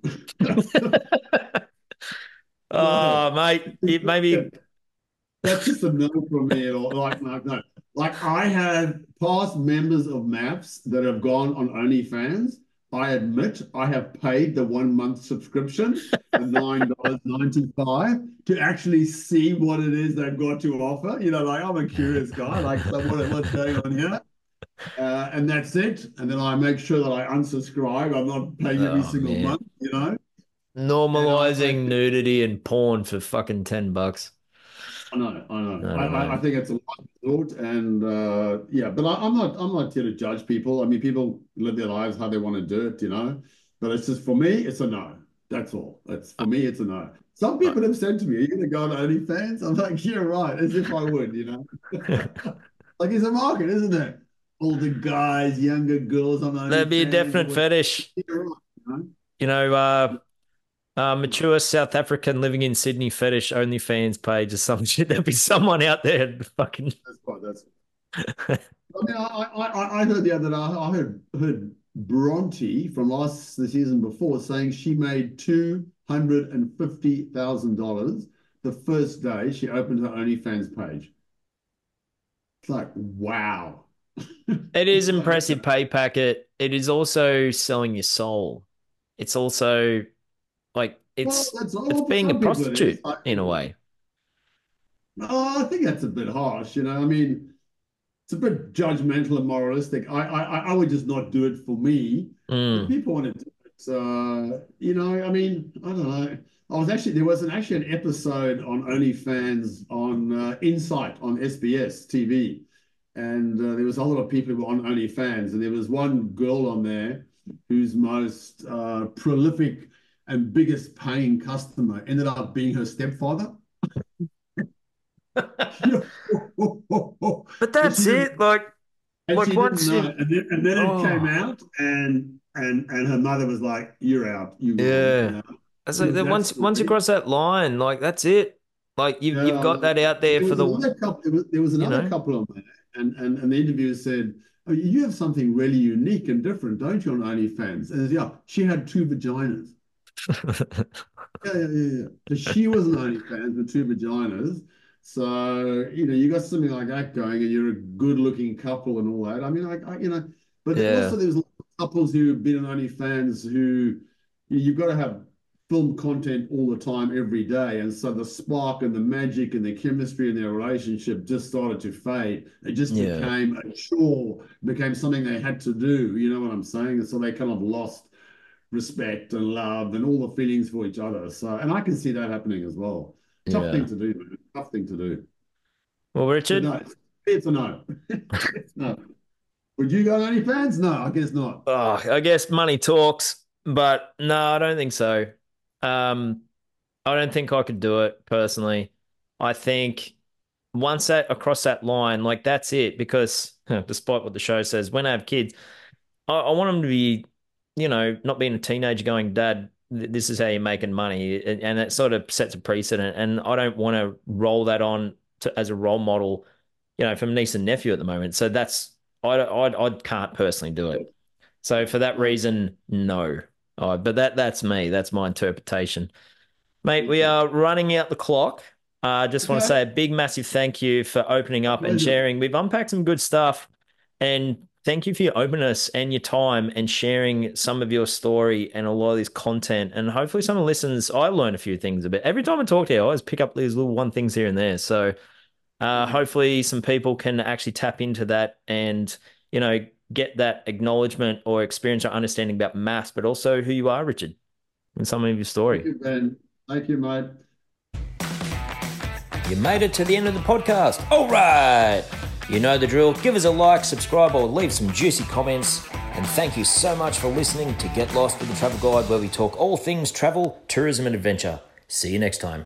No. Oh, mate, it maybe. That's just a no from me at all. Like, no, no. Like, I have past members of MAPS that have gone on OnlyFans. I admit I have paid the one month subscription, the nine dollars and ninety-five, to actually see what it is they've got to offer. You know, like, I'm a curious guy. Like, so what, what's going on here? Uh, and that's it. And then I make sure that I unsubscribe. I'm not paying every Oh single man, month, you know? And I, I normalizing nudity and porn for fucking ten bucks. I know, I know. I I, don't I, know. I think it's a last resort, and uh, yeah, but I, I'm not, I'm not here to judge people. I mean, people live their lives how they want to do it, you know. But it's just for me, it's a no. That's all. It's for me, it's a no. Some Uh, people have said to me, "Are you going to go on OnlyFans?" I'm like, "You're right," as if I would, you know. Like it's a market, isn't it? Older guys, younger girls on There'd be a OnlyFans or definite whatever. fetish. You're right, you You know, uh, uh, know. mature South African living in Sydney fetish OnlyFans page or some shit. There'd be someone out there fucking. That's right. That's I mean, I, I, I heard the other day, I heard, heard Bronte from last the season before saying she made two hundred fifty thousand dollars the first day she opened her OnlyFans page. It's like, wow. It is It's like, impressive okay. pay packet. It is also selling your soul. It's also like Well, it's that's it's all for being a some people it is. prostitute I, in a way. oh, I think that's a bit harsh, you know. I mean, it's a bit judgmental and moralistic. I, I, I would just not do it for me. If Mm. people want to do it, uh, you know, I mean, I don't know. I was actually there was an actually an episode on OnlyFans on uh, Insight on S B S T V, and uh, there was a lot of people who were on OnlyFans, and there was one girl on there whose most uh, prolific and biggest paying customer ended up being her stepfather. But And she that's didn't it. Like and like she didn't once know. you And then, and then it came oh out, and and and her mother was like, "You're out. You gone." You yeah. know, It's like look, that that's once for once you me. cross that line, like that's it. Like you've you've Yeah, got that out there there for was the another couple. There was, there was you another know. couple on there, and and and the interviewer said, "Oh, you have something really unique and different, don't you, on OnlyFans?" And yeah, she had two vaginas. Yeah, yeah, yeah, yeah. So she was an OnlyFans with two vaginas. So, you know, you got something like that going and you're a good-looking couple and all that. I mean, I, I you know, but also Yeah. there's couples who've been on OnlyFans who you've got to have film content all the time, every day. And so the spark and the magic and the chemistry in their relationship just started to fade. It just Yeah. became a chore, became something they had to do. You know what I'm saying? And so they kind of lost respect and love and all the feelings for each other. So, and I can see that happening as well. Tough thing Yeah. to do, man. Tough thing to do. Well, But Richard, no, it's, it's a no. It's no. Would you go to any fans? No, I guess not. oh, I guess money talks, but no, I don't think so. Um, I don't think I could do it personally. I think once that across that line, like that's it. Because despite what the show says, when I have kids, I, I want them to be, you know, not being a teenager going, Dad, th- this is how you're making money, and, and it sort of sets a precedent. And I don't want to roll that on to, as a role model, you know, from niece and nephew at the moment. So that's I I I can't personally do it. So for that No. reason, no. Oh, but that that's me. That's my interpretation. Mate, we Okay. are running out the clock. I uh, just want to Okay. say a big, massive thank you for opening My up and pleasure. sharing. We've unpacked some good stuff. And thank you for your openness and your time and sharing some of your story and a lot of this content. And hopefully some of the listeners, I learn a few things a bit. Every time I talk to you, I always pick up these little one things here and there. So uh, hopefully some people can actually tap into that and, you know, get that acknowledgement or experience or understanding about maths, but also who you are, Richard, and some of your story. Thank you, Ben. Thank you, mate. You made it to the end of the podcast. All right. You know the drill. Give us a like, subscribe, or leave some juicy comments. And thank you so much for listening to Get Lost with the Travel Guide, where we talk all things travel, tourism, and adventure. See you next time.